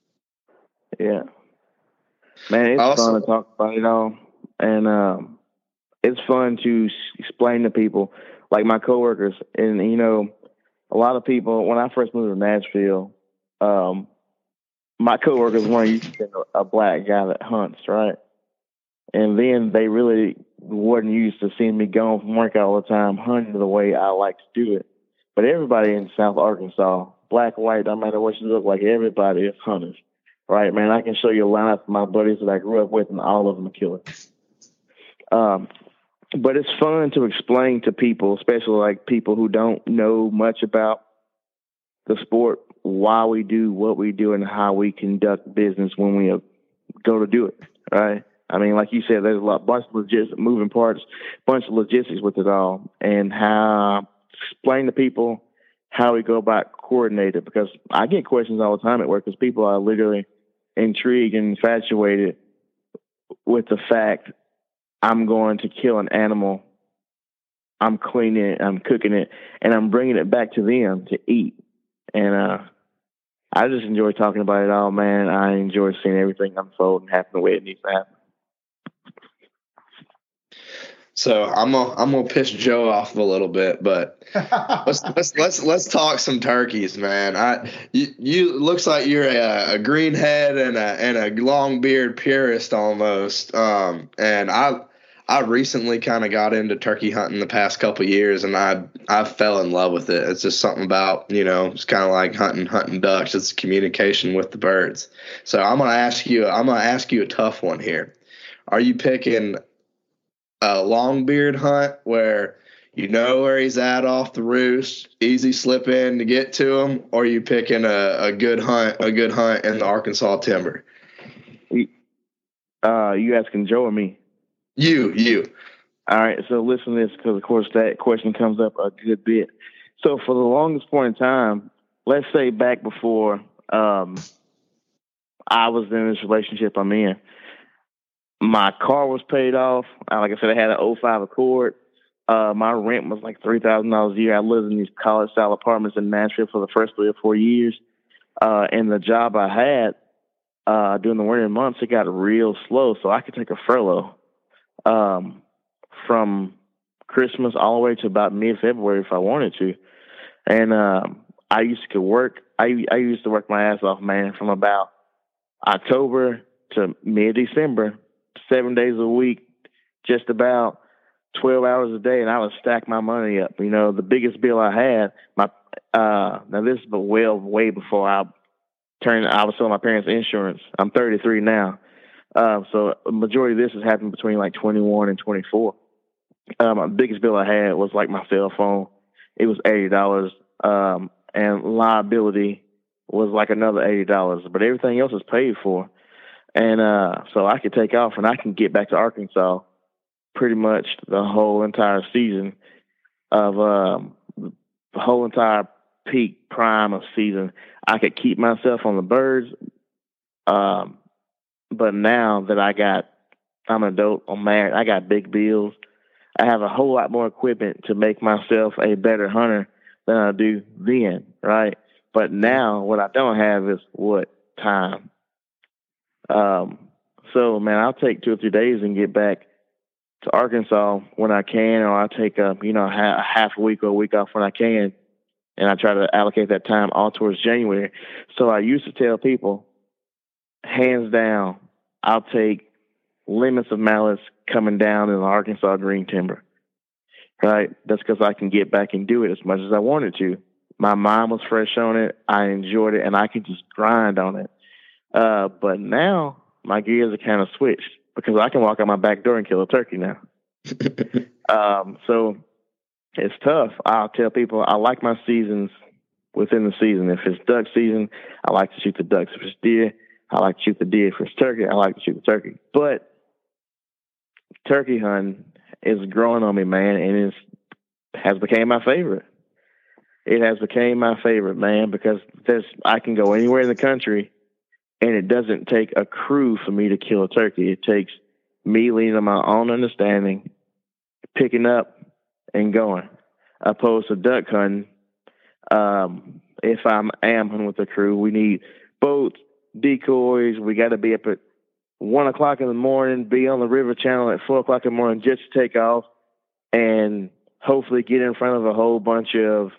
Yeah. Man, it's Also- fun to talk about it all. And um, it's fun to s- explain to people, like my coworkers. And, you know, a lot of people, when I first moved to Nashville, um, my coworkers weren't used to a black guy that hunts, right? And then they really wasn't used to seeing me gone from work all the time hunting the way I like to do it. But everybody in South Arkansas, black, white, no matter what you look like, everybody is hunters. Right, man? I can show you a lineup of my buddies that I grew up with, and all of them are killers. Um, but it's fun to explain to people, especially like people who don't know much about the sport, why we do what we do and how we conduct business when we go to do it, right? I mean, like you said, there's a lot, bunch of logistics, moving parts, bunch of logistics with it all, and how explain to people how we go about coordinating. Because I get questions all the time at work because people are literally intrigued and infatuated with the fact I'm going to kill an animal, I'm cleaning it, I'm cooking it, and I'm bringing it back to them to eat. And uh, I just enjoy talking about it all, man. I enjoy seeing everything unfold and happen the way it needs to happen. So I'm gonna I'm gonna piss Joe off a little bit, but let's let's let's let's talk some turkeys, man. I you, you looks like you're a, a greenhead and a and a long beard purist almost. Um, and I I recently kind of got into turkey hunting the past couple of years, and I I fell in love with it. It's just something about, you know, it's kind of like hunting hunting ducks. It's communication with the birds. So I'm gonna ask you I'm gonna ask you a tough one here. Are you picking a longbeard hunt where you know where he's at off the roost, easy slip in to get to him, or you picking a, a good hunt, a good hunt in the Arkansas timber? Uh, you asking Joe or me? You, you. All right. So listen to this, because of course that question comes up a good bit. So for the longest point in time, let's say back before um, I was in this relationship I'm in, my car was paid off. Like I said, I had an oh five Accord. Uh, my rent was like three thousand dollars a year. I lived in these college-style apartments in Nashville for the first three or four years. Uh, and the job I had uh, during the winter months, it got real slow, so I could take a furlough um, from Christmas all the way to about mid-February if I wanted to. And um, I used to work. I I used to work my ass off, man, from about October to mid-December, seven days a week, just about twelve hours a day, and I would stack my money up. You know, the biggest bill I had, my uh, now this is well way before I turned. I was selling my parents' insurance. I'm thirty-three now, uh, so a majority of this has happened between like twenty-one and twenty-four. Uh, my biggest bill I had was like my cell phone. It was eighty dollars, um, and liability was like another eighty dollars. But everything else is paid for, and uh, so I could take off and I can get back to Arkansas pretty much the whole entire season of um, the whole entire peak prime of season. I could keep myself on the birds, um, but now that I got, I'm an adult, I'm married, I got big bills. I have a whole lot more equipment to make myself a better hunter than I do then, right? But now what I don't have is what? Time. Um, so, man, I'll take two or three days and get back to Arkansas when I can, or I'll take a, you know, a half a week or a week off when I can, and I try to allocate that time all towards January. So I used to tell people, hands down, I'll take limits of mallets coming down in the Arkansas green timber, right? That's because I can get back and do it as much as I wanted to. My mind was fresh on it. I enjoyed it, and I could just grind on it. Uh, but now my gears are kind of switched, because I can walk out my back door and kill a turkey now. um, so it's tough. I'll tell people I like my seasons within the season. If it's duck season, I like to shoot the ducks. If it's deer, I like to shoot the deer. If it's turkey, I like to shoot the turkey. But turkey hunting is growing on me, man, and it has become my favorite. It has become my favorite, man, because there's I can go anywhere in the country, and it doesn't take a crew for me to kill a turkey. It takes me leaning on my own understanding, picking up and going, opposed to duck hunting. Um, if I'm am hunting with a crew, we need boats, decoys. We got to be up at one o'clock in the morning, be on the river channel at four o'clock in the morning just to take off, and hopefully get in front of a whole bunch of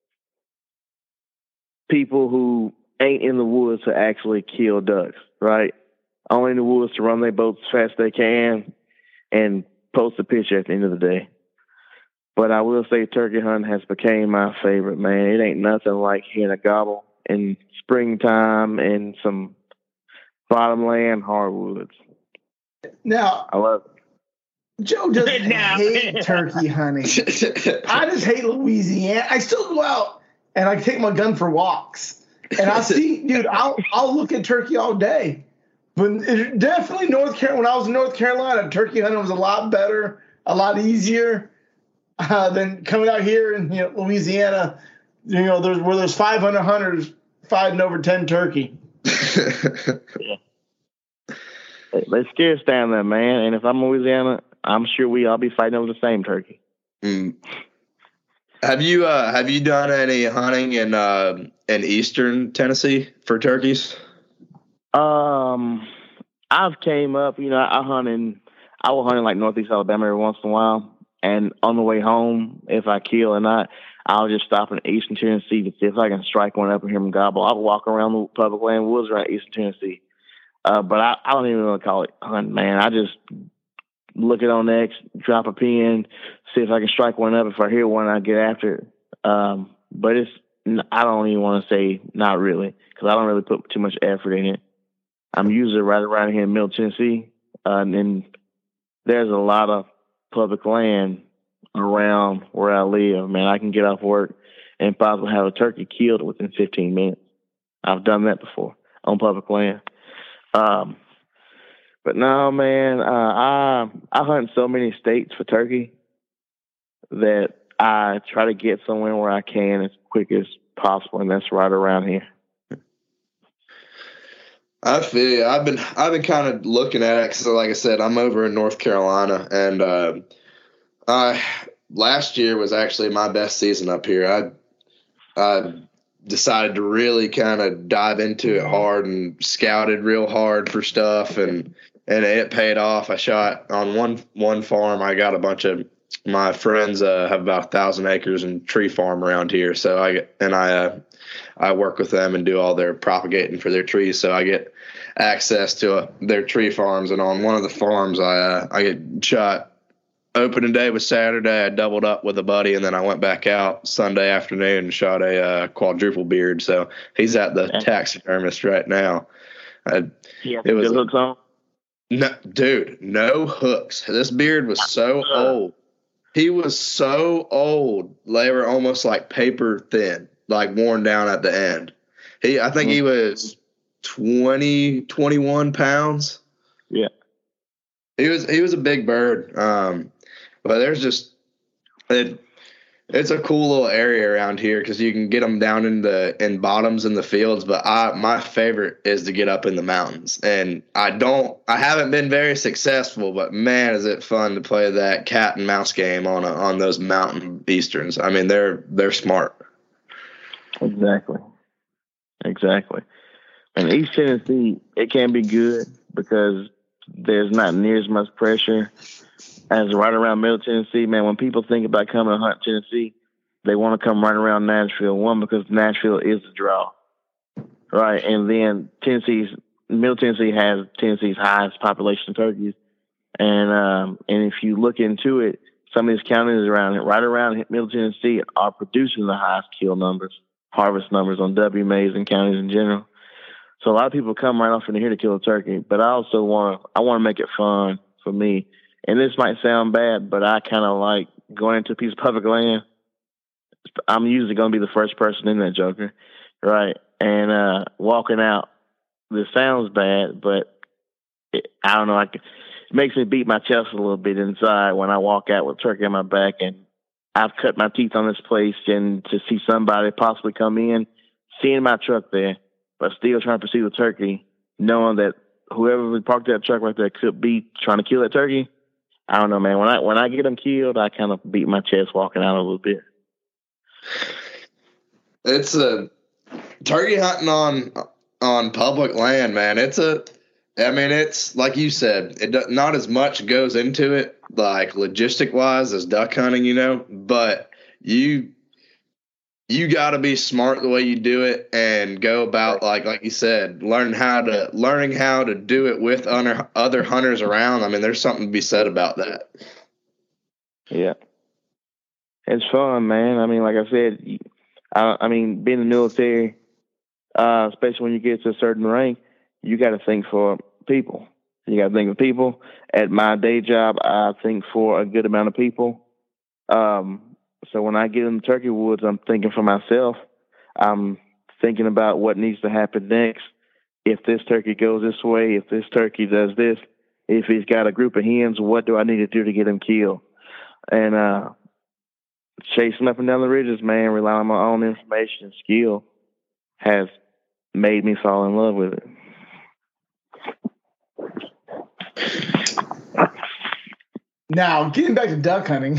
people who ain't in the woods to actually kill ducks, right? Only in the woods to run their boats as fast as they can and post a picture at the end of the day. But I will say turkey hunting has become my favorite, man. It ain't nothing like hearing a gobble in springtime and some bottomland hardwoods. Now, I love it. Joe doesn't hate turkey hunting. I just hate Louisiana. I still go out and I take my gun for walks. And I see, dude, I'll I'll look at turkey all day. But it, definitely North Carolina, when I was in North Carolina, turkey hunting was a lot better, a lot easier uh, than coming out here in you know, Louisiana. You know, there's where there's five hundred hunters fighting over ten turkey. Yeah. They scare us down there, man. And if I'm in Louisiana, I'm sure we all be fighting over the same turkey. Mm. Have you uh, have you done any hunting in uh, in Eastern Tennessee for turkeys? Um, I've came up, you know, I hunt in, I will hunt in like Northeast Alabama every once in a while. And on the way home, if I kill or not, I'll just stop in Eastern Tennessee to see if I can strike one up and hear them gobble. I'll walk around the public land woods around Eastern Tennessee. Uh, but I, I don't even want to call it hunting, man. I just look it on X, drop a pin, see if I can strike one up. If I hear one, I get after it. Um, but it's, I don't even want to say not really, because I don't really put too much effort in it. I'm usually right around here in Middle Tennessee, uh, and then there's a lot of public land around where I live, man, I can get off work and possibly have a turkey killed within fifteen minutes. I've done that before on public land. Um, but no, man, uh, I I hunt so many states for turkey that I try to get somewhere where I can as quick as possible, and that's right around here. I feel you. I've been I've been kind of looking at it because, like I said, I'm over in North Carolina, and uh, I last year was actually my best season up here. I I decided to really kind of dive into it hard and scouted real hard for stuff, and and it paid off. I shot on one one farm. I got a bunch of my friends uh, have about a thousand acres and tree farm around here, so I and I uh, I work with them and do all their propagating for their trees. So I get access to uh, their tree farms, and on one of the farms, I uh, I get shot. Opening day was Saturday. I doubled up with a buddy, and then I went back out Sunday afternoon and shot a uh, quadruple beard. So he's at the taxidermist right now. I, yeah, it was good hooks on. No, dude, no hooks. This beard was so old. He was so old. They were almost like paper thin, like worn down at the end. He, I think he was twenty, twenty-one pounds. Yeah. He was, he was a big bird. Um, but there's just, it, it's a cool little area around here because you can get them down in the in bottoms in the fields. But I, my favorite is to get up in the mountains, and I don't, I haven't been very successful. But man, is it fun to play that cat and mouse game on a, on those mountain easterns. I mean, they're they're smart. Exactly, exactly. And East Tennessee, it can be good because there's not near as much pressure as right around Middle Tennessee. Man, when people think about coming to hunt Tennessee, they want to come right around Nashville. One, because Nashville is the draw, right? And then Tennessee's Middle Tennessee has Tennessee's highest population of turkeys, and um, and if you look into it, some of these counties around right around Middle Tennessee are producing the highest kill numbers, harvest numbers on W M As and counties in general. So a lot of people come right off in here to kill a turkey, but I also want to I want to make it fun for me. And this might sound bad, but I kind of like going into a piece of public land. I'm usually going to be the first person in that joker, right? And uh, walking out. This sounds bad, but it, I don't know. I, it makes me beat my chest a little bit inside when I walk out with turkey on my back, and I've cut my teeth on this place, and to see somebody possibly come in, seeing my truck there, but still trying to pursue the turkey, knowing that whoever would park that truck right there could be trying to kill that turkey. I don't know, man. When I when I get them killed, I kind of beat my chest walking out a little bit. It's a turkey hunting on on public land, man. It's a, I mean, it's like you said, it does, not as much goes into it, like logistic wise, as duck hunting, you know. But you you got to be smart the way you do it and go about like like you said, learning how to learning how to do it with other other hunters around. I mean, there's something to be said about that. Yeah, it's fun, man. I mean, like I said, I, I mean, being in the military, uh, especially when you get to a certain rank, you got to think for people. You got to think of people. At my day job, I think for a good amount of people. Um, so when I get in the turkey woods, I'm thinking for myself. I'm thinking about what needs to happen next. If this turkey goes this way, if this turkey does this, if he's got a group of hens, what do I need to do to get him killed? And uh, chasing up and down the ridges, man, relying on my own information and skill has made me fall in love with it. Now, getting back to duck hunting.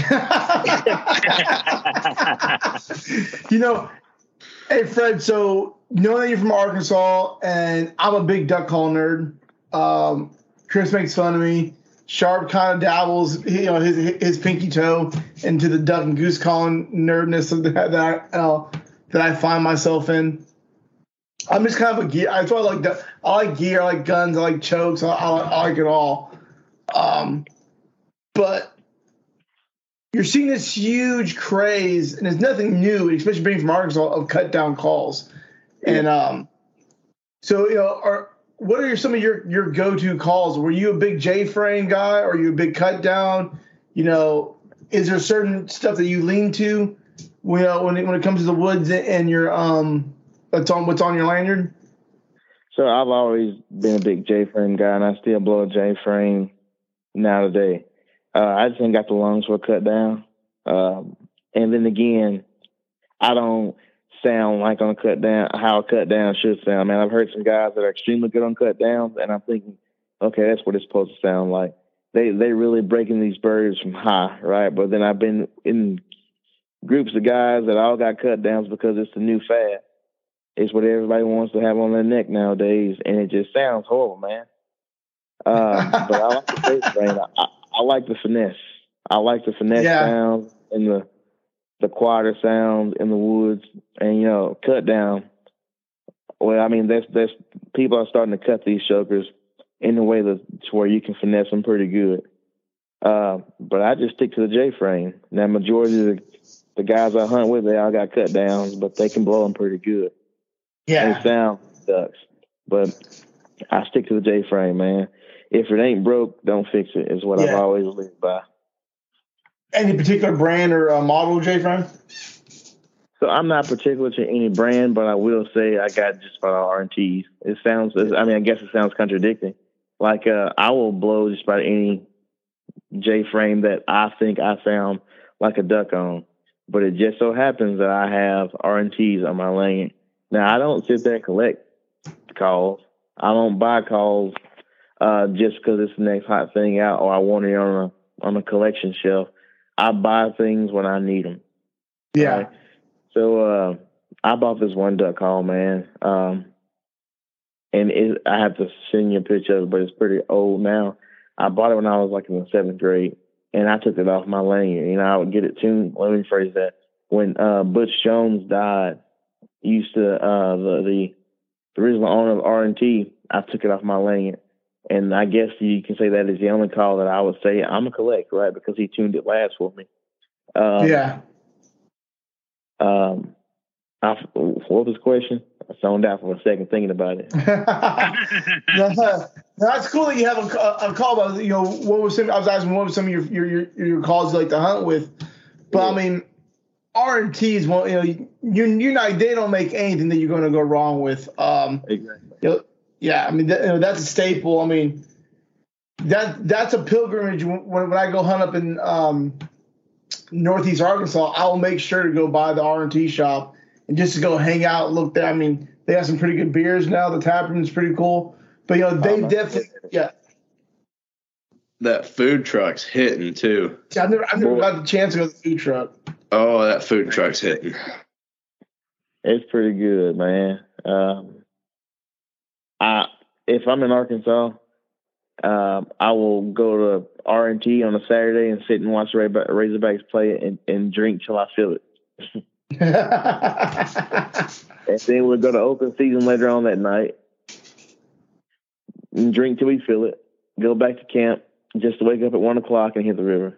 You know, hey, Fred, so knowing that you're from Arkansas, and I'm a big duck call nerd, um, Chris makes fun of me. Sharp kind of dabbles, you know, his his pinky toe into the duck and goose calling nerdness that, that I uh, that I find myself in. I'm just kind of a gear. That's why I like duck. I like gear. I like guns. I like chokes. I, I, I like it all. Um, but you're seeing this huge craze, and it's nothing new, especially being from Arkansas, of cut down calls. And um, so you know, are what are your, some of your your go to calls? Were you a big J frame guy? Or are you a big cut down? you know, is there certain stuff that you lean to when uh, when it, when it comes to the woods and your um what's on what's on your lanyard? So I've always been a big J-frame guy, and I still blow a J-frame now today. Uh, I just ain't got the lungs for a cut down. Um, and then again, I don't sound like on a cut down how a cut down should sound. Man, I've heard some guys that are extremely good on cut downs, and I'm thinking, okay, that's what it's supposed to sound like. They they really breaking these birds from high, right? But then I've been in groups of guys that all got cut downs because it's the new fad. It's what everybody wants to have on their neck nowadays, and it just sounds horrible, man. Um, but I like the bass frame. I, I like the finesse. I like the finesse Yeah. sound and the the quieter sound in the woods, and you know, cut down. Well, I mean, that's that's people are starting to cut these chokers in a way that to where you can finesse them pretty good. Uh, but I just stick to the J frame. Now, majority of the, the guys I hunt with, they all got cut downs, but they can blow them pretty good. Yeah. They sound ducks, but I stick to the J frame, man. If it ain't broke, don't fix it. Is what Yeah. I've always lived by. Any particular brand or uh, model J-frame? So I'm not particular to any brand, but I will say I got just about all R and Ts. It sounds, I mean, I guess it sounds contradicting. Like uh, I will blow just about any J-frame that I think I sound like a duck on. But it just so happens that I have R and Ts on my lanyard. Now, I don't sit there and collect calls. I don't buy calls uh, just because it's the next hot thing out or I want it on a, on a collection shelf. I buy things when I need them. Yeah. Right? So uh, I bought this one duck call, man. Um, and it, I have to send you a picture of it, but it's pretty old now. I bought it when I was like in the seventh grade, and I took it off my lanyard. You know, I would get it tuned. Let me phrase that. When uh, Butch Jones died, used to uh, the, the the original owner of R and T, I took it off my lanyard. And I guess you can say that is the only call that I would say I'm a collect, right? Because he tuned it last for me. Um, yeah. Um, I, what was the question? I zoned out for a second thinking about it. no, that's cool that you have a, a call about, you know, what was some, I was asking what was some of your your your, your calls you like to hunt with, but yeah. I mean, R and T's, well, you know, you you're not, they don't make anything that you're going to go wrong with. Um, exactly. You know, yeah, I mean, that, you know, that's a staple. I mean, that that's a pilgrimage. When, when I go hunt up in um, Northeast Arkansas, I'll make sure to go by the R and T shop and just to go hang out, look there. I mean, they have some pretty good beers now. The tap room is pretty cool. But, you know, they oh, definitely, yeah. That food truck's hitting, too. See, I've never, I've never got the chance to go to the food truck. Oh, that food truck's hitting. It's pretty good, man. Um, I if I'm in Arkansas, um, I will go to R and T on a Saturday and sit and watch the Razorbacks play and, and drink till I feel it. And then we'll go to open season later on that night and drink till we feel it. Go back to camp just to wake up at one o'clock and hit the river.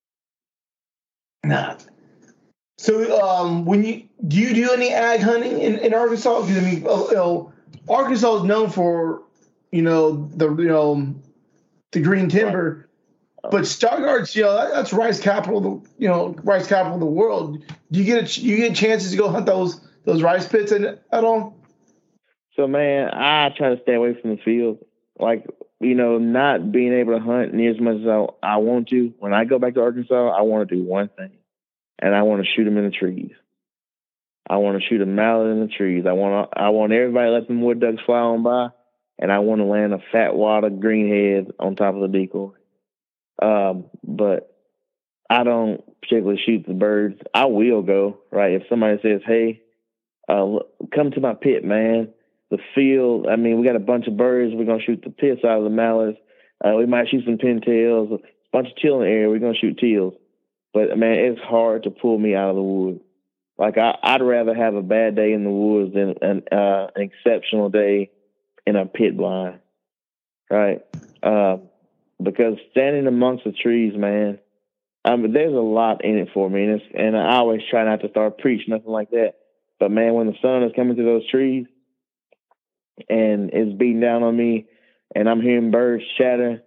Nah. So, um, when you do you do any ag hunting in, in Arkansas? Because I mean, you know, Arkansas is known for, you know, the you know the green timber, right. But Stargard's, you know, that, that's rice capital, of the, you know, rice capital of the world. Do you get a, you get chances to go hunt those those rice pits in, at all? So, man, I try to stay away from the field. Like, you know, not being able to hunt near as much as I, I want to. When I go back to Arkansas, I want to do one thing, and I want to shoot them in the trees. I want to shoot a mallard in the trees. I want to, I want everybody to let them wood ducks fly on by, and I want to land a fat wad of greenhead on top of the decoy. Um, but I don't particularly shoot the birds. I will go, right? If somebody says, hey, uh, come to my pit, man. The field, I mean, we got a bunch of birds. We're going to shoot the pits out of the mallards. Uh, we might shoot some pintails, a bunch of teal in the area. We're going to shoot teals. But, man, it's hard to pull me out of the woods. Like, I, I'd rather have a bad day in the woods than an, uh, an exceptional day in a pit blind, right? Uh, because standing amongst the trees, man, I mean, there's a lot in it for me. And, it's, and I always try not to start preaching, nothing like that. But, man, when the sun is coming through those trees and it's beating down on me and I'm hearing birds chatter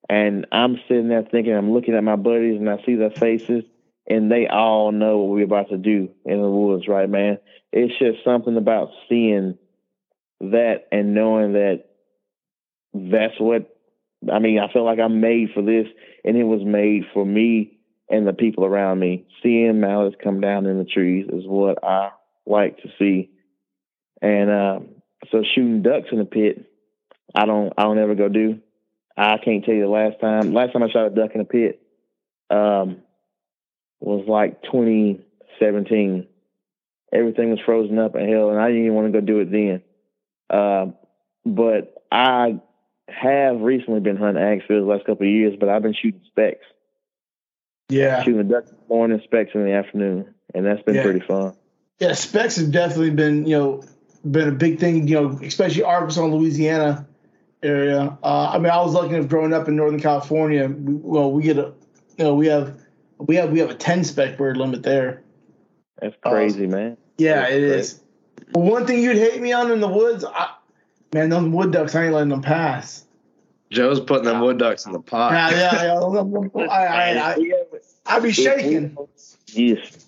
And I'm sitting there thinking, I'm looking at my buddies and I see their faces and they all know what we're about to do in the woods, right, man? It's just something about seeing that and knowing that that's what, I mean, I feel like I'm made for this, and it was made for me and the people around me. Seeing mallards come down in the trees is what I like to see. And um, so shooting ducks in the pit, I don't, I don't ever go do. I can't tell you the last time. Last time I shot a duck in a pit um, was like twenty seventeen. Everything was frozen up in hell, and I didn't even want to go do it then. Uh, but I have recently been hunting ags for the last couple of years, but I've been shooting specs. Yeah. Shooting the ducks in the morning, specs in the afternoon, and that's been yeah. pretty fun. Yeah, specs have definitely been, you know, been a big thing, you know, especially Arkansas and Louisiana area. Uh, I mean, I was lucky enough growing up in Northern California. We, well, we get a, you know, we have, we have, we have a ten spec bird limit there. That's crazy, uh, man. Yeah, That's it crazy. is. But one thing you'd hate me on in the woods, I, man, those wood ducks, I ain't letting them pass. Joe's putting them wood ducks in the pot. Yeah, yeah, yeah. I, I, I, I'd be shaking. Yes.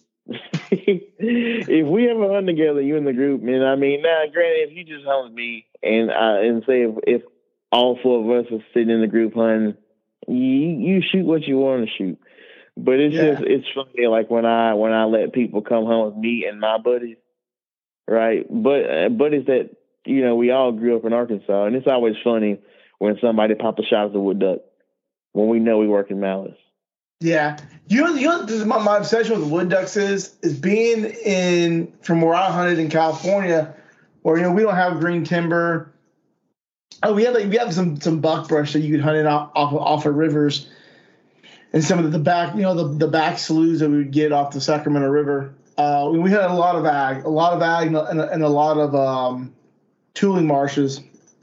If we ever hunt together, you and the group, man, I mean, now, granted, if you just hunt with me and uh, and say if, if all four of us are sitting in the group hunting, you, you shoot what you want to shoot. But it's yeah. just, it's funny, like when I when I let people come home with me and my buddies, right? But uh, buddies that, you know, we all grew up in Arkansas, and it's always funny when somebody pops a shot at the wood duck when we know we work in mallards. Yeah. You know, you know this is my, my obsession with wood ducks is, is being in, from where I hunted in California, where, you know, we don't have green timber. Oh, we have like, we have some, some buckbrush that you could hunt in off, off, off of rivers and some of the back, you know, the, the back sloughs that we would get off the Sacramento River. Uh, we had a lot of ag, a lot of ag and a, and a lot of um, tooling marshes,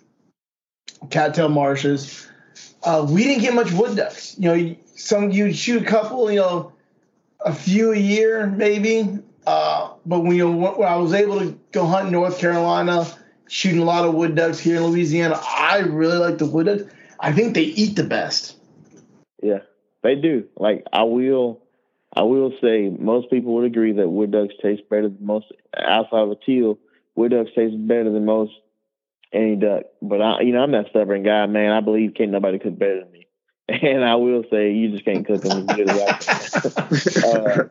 cattail marshes. Uh, we didn't get much wood ducks. You know, some you'd shoot a couple, you know, a few a year maybe. Uh, but when, you know, when I was able to go hunt in North Carolina, shooting a lot of wood ducks here in Louisiana, I really like the wood ducks. I think they eat the best. Yeah, they do. Like I will, I will say most people would agree that wood ducks taste better than most outside of a teal. Wood ducks taste better than most any duck. But I, you know, I'm that stubborn guy, man. I believe can't nobody cook better than me. And I will say, you just can't cook them as good as I can. uh,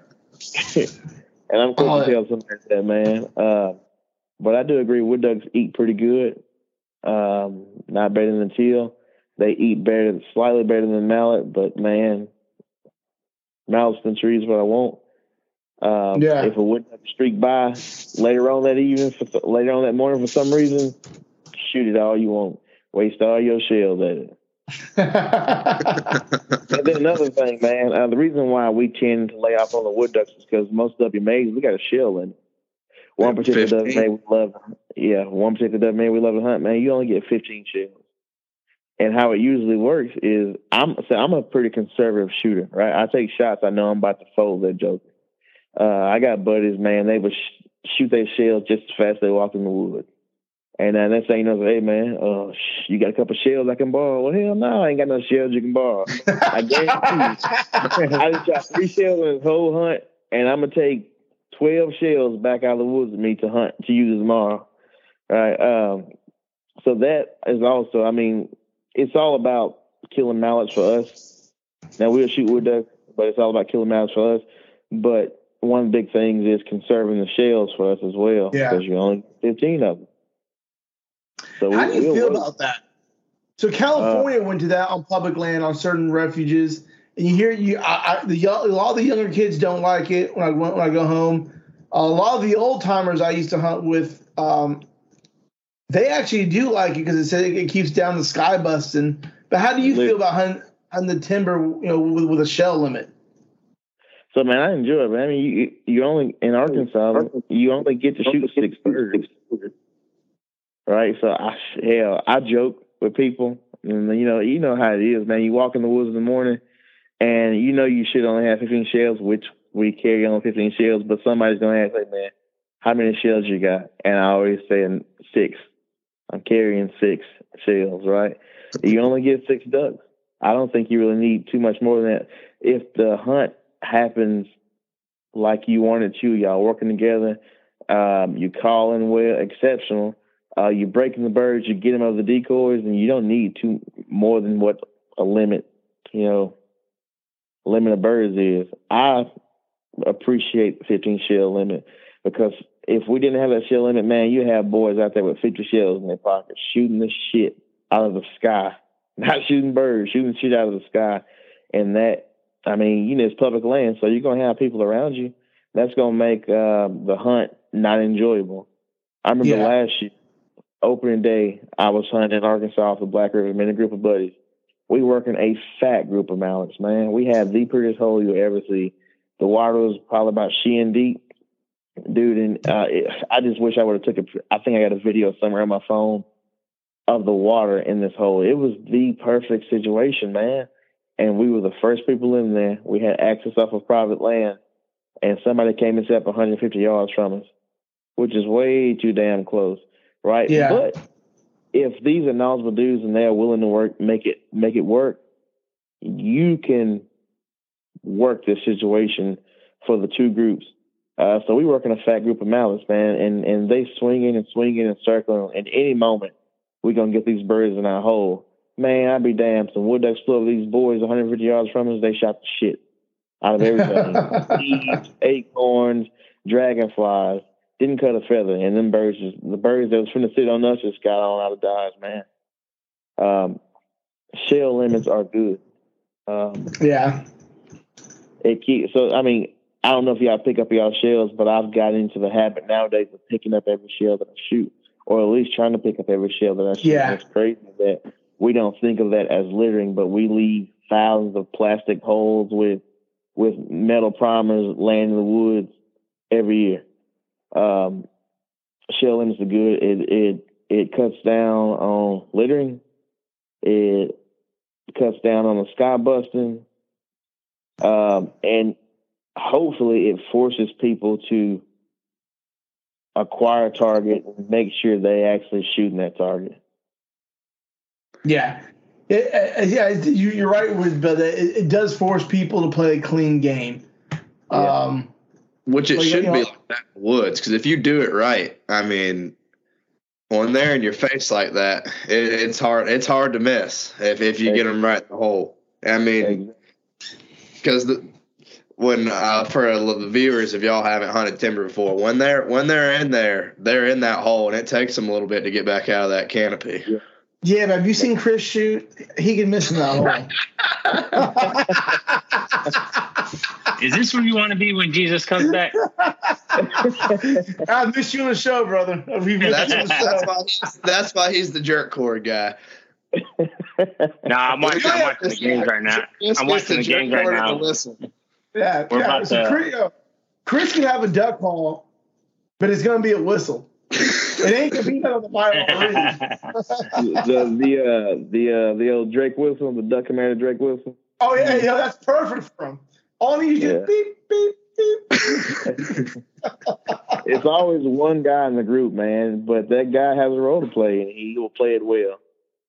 and I'm quick oh, to tell something like that, man. Uh, but I do agree, wood ducks eat pretty good. Um, not better than teal. They eat better, slightly better than mallard. But man, mallards in trees, what I want. Um, yeah. If a wood duck streak by later on that evening, for, later on that morning, for some reason, shoot it all you want. Waste all your shells at it. And then another thing, man, uh, the reason why we tend to lay off on the wood ducks is because most W M As, we got a shell in it. One particular W M A we love, yeah, one particular W M A we love to hunt, man, you only get fifteen shells. And how it usually works is, I'm so I'm a pretty conservative shooter, right? I take shots I know I'm about to fold that joker. Uh, I got buddies, man, they would sh- shoot their shells just as fast as they walk in the woods. And then next thing you know, hey, man, uh, you got a couple shells I can borrow? Well, hell no, I ain't got no shells you can borrow. I guarantee you. I just shot three shells in this whole hunt, and I'm going to take twelve shells back out of the woods with me to hunt, to use tomorrow. All right. Um, so that is also, I mean, it's all about killing mallards for us. Now, we'll shoot wood ducks, but it's all about killing mallards for us. But one of the big things is conserving the shells for us as well, yeah. because you only get fifteen of them. So How we, do you we'll feel work. about that? So California uh, went to that on public land on certain refuges, and you hear you. I, I, the a lot of the younger kids don't like it when I when I go home. A lot of the old timers I used to hunt with, um, they actually do like it because it says it keeps down the sky busting. But how do you feel about hunting, hunting the timber, you know, with, with a shell limit? So man, I enjoy it. Man. I mean, you you only in Arkansas, you only get to shoot six birds. Right, so I hell, I joke with people, and you know, you know how it is, man. You walk in the woods in the morning, and you know you should only have fifteen shells, which we carry on fifteen shells. But somebody's gonna ask, like, man, how many shells you got? And I always say six. I'm carrying six shells, right? You only get six ducks. I don't think you really need too much more than that. If the hunt happens like you want it to, y'all working together, um, you calling well, exceptional, uh, you're breaking the birds, you get them over the decoys, and you don't need too more than what a limit, you know, limit of birds is. I appreciate the fifteen shell limit, because if we didn't have that shell limit, man, you have boys out there with fifty shells in their pockets shooting the shit out of the sky, not shooting birds, shooting shit out of the sky. And that, I mean, you know, it's public land, so you're going to have people around you. That's going to make uh, the hunt not enjoyable. I remember yeah. last year, opening day, I was hunting in Arkansas for Black River, me and a group of buddies. We working a fat group of mallards, man. We had the prettiest hole you'll ever see. The water was probably about shin deep. Dude, and uh, it, I just wish I would have took a, I think I got a video somewhere on my phone of the water in this hole. It was the perfect situation, man. And we were the first people in there. We had access off of private land, and somebody came and set up one hundred fifty yards from us, which is way too damn close, right? Yeah. But if these are knowledgeable dudes and they are willing to work, make it make it work, you can work this situation for the two groups. Uh, so we work in a fat group of mallards, man, and, and they swinging and swinging and circling. At any moment, we're going to get these birds in our hole. Man, I'd be damned. Some wood ducks flew over these boys one hundred fifty yards from us. They shot the shit out of everything. Seeds, acorns, dragonflies. Didn't cut a feather. And them birds, just, the birds that was finna sit on us just got on out of Dodge, man. Um, shell limits are good. Um, yeah. It keeps, so, I mean, I don't know if y'all pick up y'all shells, but I've got into the habit nowadays of picking up every shell that I shoot, or at least trying to pick up every shell that I shoot. Yeah. It's crazy that we don't think of that as littering, but we leave thousands of plastic holes with with metal primers laying in the woods every year. Um, shell limits are good. It it it cuts down on littering. It cuts down on the sky busting, um, and hopefully it forces people to acquire a target and make sure they actually shooting that target. Yeah. It, uh, yeah, you, you're right, with, but it, it does force people to play a clean game. Yeah. Um, Which it well, should you know, be like that in the woods, because if you do it right, I mean, when they're in your face like that, it, it's hard. It's hard to miss if if you get them right in the hole. I mean, because the when uh, for the viewers, if y'all haven't hunted timber before, when they're when they're in there, they're in that hole, and it takes them a little bit to get back out of that canopy. Yeah. Yeah, but have you seen Chris shoot? He can miss in that hole. Is this where you want to be when Jesus comes back? I missed you on the show, brother. That's, that's, why he's, that's why he's the jerk cord guy. No, I'm watching, I'm watching the games right now. I'm watching the games right now. Listen. Yeah, We're yeah. about So to, Chris, uh, Chris can have a duck call, but it's going to be a whistle. It ain't gonna be on the Bible. the the uh, the uh, the old Drake Wilson, the Duck Commander Drake Wilson. Oh yeah, yeah, that's perfect for him. All you do, Yeah. beep beep beep. It's always one guy in the group, man, but that guy has a role to play, and he will play it well.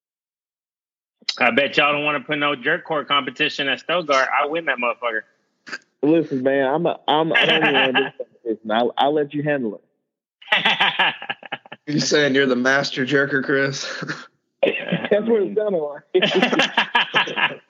I bet y'all don't want to put no jerk cord competition at Stogart. I win that motherfucker. Listen, man, I'm a, I'm I don't even want to do competition. I'll, I'll let you handle it. You saying you're the master jerker, Chris? That's what it's sounding like.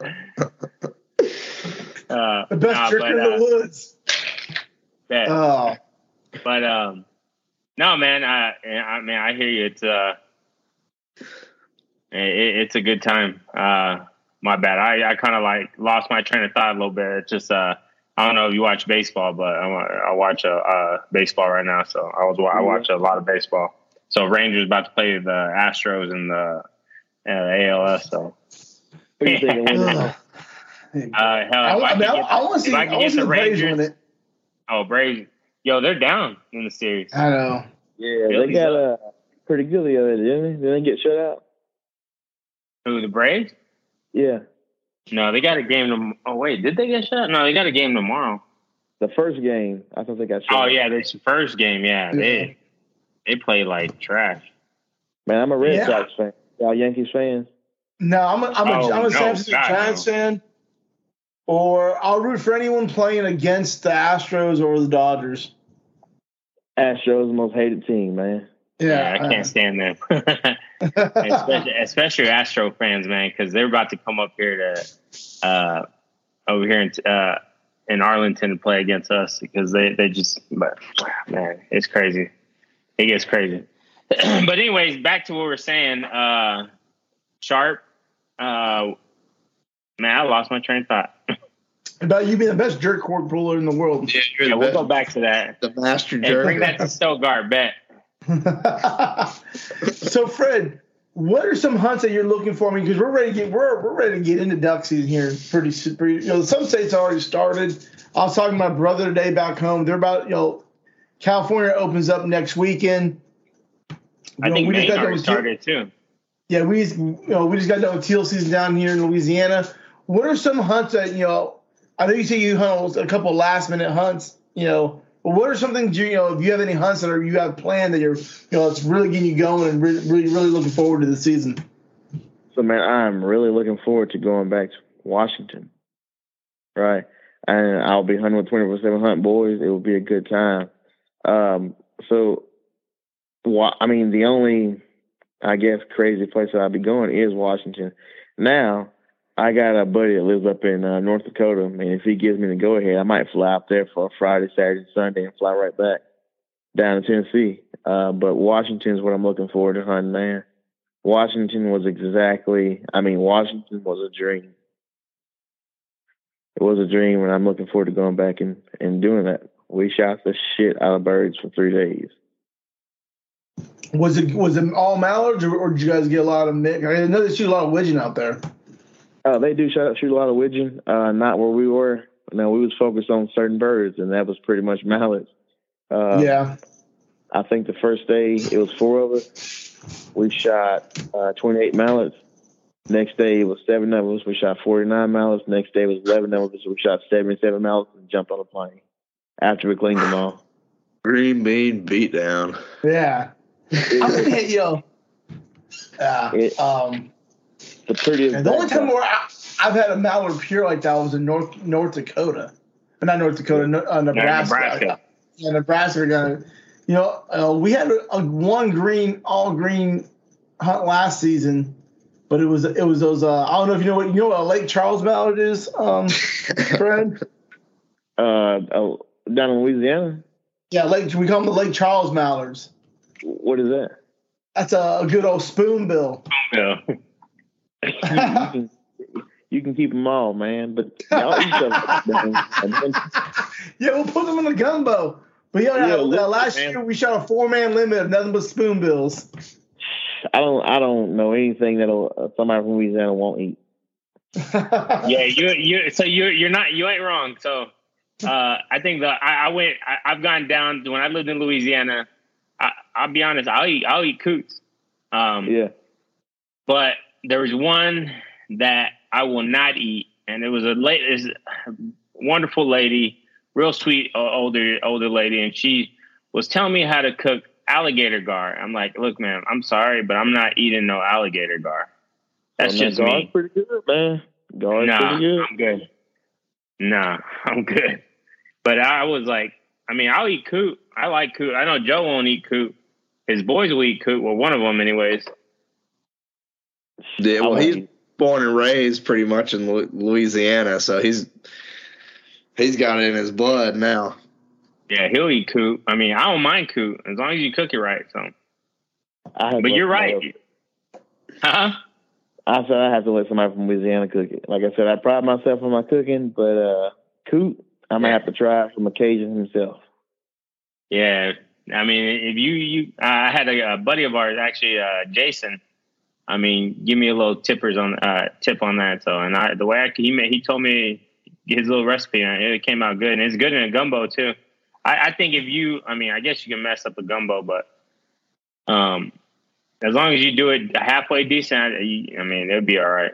uh, The best nah, jerker but, in the uh, woods. bet. Oh, But um, no, man. I I mean, I hear you. It's uh, it, it's a good time. Uh, my bad. I I kind of like lost my train of thought a little bit. It's just uh. I don't know if you watch baseball, but I, I watch a uh, baseball right now. So I was I watch a lot of baseball. So Rangers about to play the Astros in the uh, A L S. So Who you thinking wins? uh, hell, I, if I, I, mean, I, could I want to get, see. if I I could want to get see the the Braves Rangers, win it. oh Braves, yo, they're down in the series. I know. Yeah, Philly's they got uh, pretty good the other day, didn't they? Didn't they get shut out? Who, the Braves? Yeah. No, they got a game. Tom- oh wait, did they get shut? No, they got a game tomorrow. The first game, I thought they got shut Oh out. yeah, this first game. Yeah, they they played like trash. Man, I'm a Red Yeah. Sox fan. Y'all Yankees fans? No, I'm a, I'm a, Oh, I'm a no, San Francisco God, Giants no. fan. Or I'll root for anyone playing against the Astros or the Dodgers. Astros the most hated team, man. Yeah, I can't stand them. especially, especially Astro fans, man, because they're about to come up here to uh, over here in uh, in Arlington to play against us because they they just but man, it's crazy. It gets crazy. But anyways, back to what we were saying. Uh, Sharp, uh, man, I lost my train of thought. About you being the best jerk cord puller in the world. Yeah, you're Yeah, the we'll best- go back to that. the master Hey, jerk. bring that to Stogart, bet. So, Fred, what are some hunts that you're looking for? I mean, because we're ready to get we're we're ready to get into duck season here. Pretty, pretty you know, some states already started. I was talking to my brother today back home. They're about you know, California opens up next weekend. You I know, think we just Maine got done already with teal- started too. Yeah, we just, you know we just got done with teal season down here in Louisiana. What are some hunts that you know? I know you say you hunt a couple last minute hunts. You know, but what are some things you, you know? If you have any hunts that are you have planned that you're you know it's really getting you going and really really, really looking forward to the season. So, man, I'm really looking forward to going back to Washington, right? And I'll be hunting with twenty-four seven Hunt Boys. It will be a good time. Um, so, wa- I mean, the only, I guess, crazy place that I'll be going is Washington. Now, I got a buddy that lives up in uh, North Dakota, and if he gives me the go-ahead, I might fly up there for a Friday, Saturday, Sunday, and fly right back down to Tennessee. Uh, but Washington is what I'm looking forward to hunting, man. Washington was exactly, I mean, Washington was a dream. It was a dream, and I'm looking forward to going back and, and doing that. We shot the shit out of birds for three days. Was it was it all mallards or, or did you guys get a lot of mix? I know they shoot a lot of widgeon out there. Uh, they do shoot, shoot a lot of widgeon, uh, not where we were. No, we was focused on certain birds, and that was pretty much mallards. Uh, yeah. I think the first day, it was four of us. We shot uh, twenty-eight mallards. Next day, it was seven of us. We shot forty-nine mallards. Next day, it was eleven of us. We shot seventy-seven mallards and jumped on a plane after we cleaned them all. Green bean beatdown. Yeah. I'm gonna hit you. Yeah. It- Um, The prettiest. and the only time where I, I've had a mallard pure like that was in North North Dakota, but not North Dakota, no- uh, Nebraska. Nebraska. Yeah, Nebraska. Got, you know, uh, we had a, a one green, all green hunt last season, but it was it was those. Uh, I don't know if you know what you know what a Lake Charles mallard is, um, Fred. Uh, uh, down in Louisiana. Yeah, Lake. We call them the Lake Charles mallards. What is that? That's a, a good old spoonbill. Yeah. you, can, you can keep them all, man. But y'all eat them. And then, Yeah, we'll put them in the gumbo. But yeah, Yeah, uh, look, last man. year we shot a four-man limit of nothing but spoonbills. I don't. I don't know anything that uh, somebody from Louisiana won't eat. Yeah, you you so you you're not you ain't wrong. So uh, I think the I, I went I, I've gone down when I lived in Louisiana. I, I'll be honest, I'll eat I'll eat coots. Um, Yeah. But there was one that I will not eat, and it was a late, is a wonderful lady, real sweet uh, older older lady, and she was telling me how to cook alligator gar. I'm like, look, man, I'm sorry, but I'm not eating no alligator gar. That's Well, no, just Gar's me. pretty good, man. Gar's Nah, pretty good. I'm good. Nah, I'm good. But I was like, I mean, I'll eat coot. I like coot. I know Joe won't eat coot. His boys will eat coot. Well, one of them, anyways. Yeah, well, I he's like- born and raised pretty much in Lu- Louisiana, so he's he's got it in his blood now. Yeah, he'll eat coot. I mean, I don't mind coot as long as you cook it right. So, I have but to you're let right. somebody- Huh? I said I have to let somebody from Louisiana cook it. Like I said, I pride myself on my cooking, but uh, coot, I might Yeah. have to try it from Occasion himself. Yeah. I mean, if you you, I had a, a buddy of ours actually, uh, Jason. I mean, give me a little tippers on uh, tip on that. So, and I the way I he made, he told me his little recipe, and it came out good, and it's good in a gumbo too. I, I think if you, I mean, I guess you can mess up a gumbo, but um, as long as you do it halfway decent, I, I mean, it'll be all right.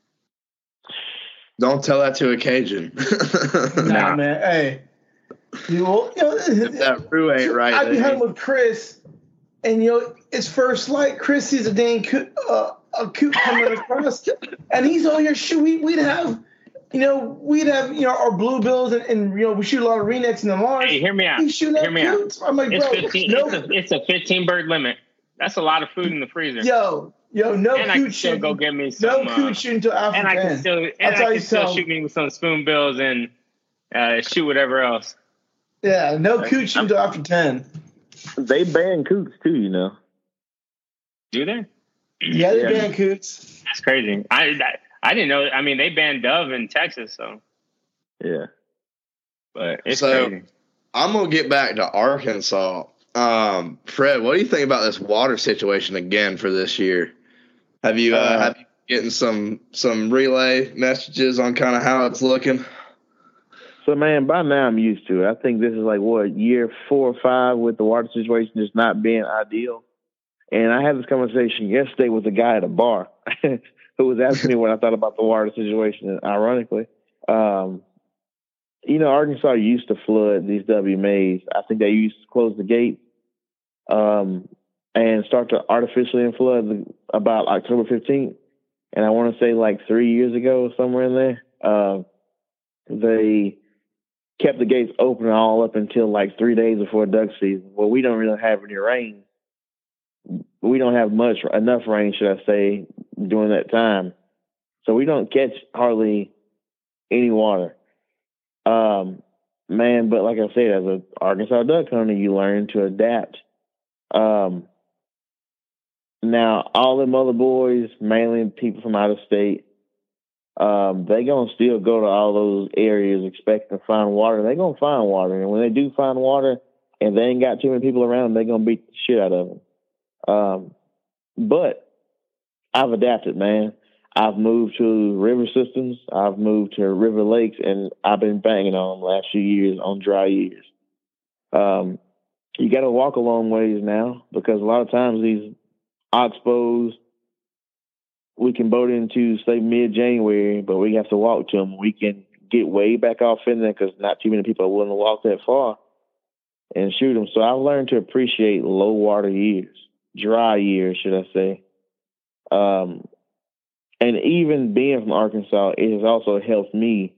Don't tell that to a Cajun. Nah, Nah. man. Hey, you will. You know, If that brew ain't right, I'd be then hunting with Chris, and you know, it's first light. Chris sees a dang co- uh, a coot coming across, and he's over here shoot. We, we'd have, you know, we'd have, you know, our bluebills, and, and you know, we shoot a lot of rednecks in the Mars. Hey, hear me out. He's shooting hear at me coots. out. I'm like, it's bro, fifteen. no, It's a, it's a fifteen bird limit. That's a lot of food in the freezer. Yo, yo, no and I can coot still shooting. go get me some. No coot uh, shooting until after And I ten. can still, and That's I how can you still tell. shoot me with some spoonbills and uh, shoot whatever else. Yeah, no coot shooting until after ten. They ban coots too, you know. Do they? Yeah, they Yeah. ban coots. That's crazy. I, I I didn't know. I mean, they banned dove in Texas, so. Yeah. But it's So- crazy. I'm gonna get back to Arkansas. Um, Fred, what do you think about this water situation again for this year? Have you uh, Uh, have you getting some some relay messages on kind of how it's looking? So, man, by now I'm used to it. I think this is like, what, year four or five with the water situation just not being ideal. And I had this conversation yesterday with a guy at a bar who was asking me what I thought about the water situation, and ironically. Um, you know, Arkansas used to flood these W M As. I think they used to close the gate um, and start to artificially flood the, about October fifteenth. And I want to say like three years ago, somewhere in there, uh, they kept the gates open all up until like three days before duck season. Well, we don't really have any rain. We don't have much, enough rain, should I say, during that time. So we don't catch hardly any water. Um, man, but like I said, as an Arkansas duck hunter, you learn to adapt. Um, now, all them other boys, mainly people from out of state, um, they gonna still go to all those areas expecting to find water. They gonna find water, and when they do find water, and they ain't got too many people around, they gonna beat the shit out of them. Um, but I've adapted, man. I've moved to river systems. I've moved to river lakes, and I've been banging on them the last few years on dry years. Um, you got to walk a long ways now because a lot of times these oxbows we can boat into, say, mid-January, but we have to walk to them. We can get way back off in there because not too many people are willing to walk that far and shoot them. So I've learned to appreciate low water years, dry years, should I say. Um, and even being from Arkansas, it has also helped me.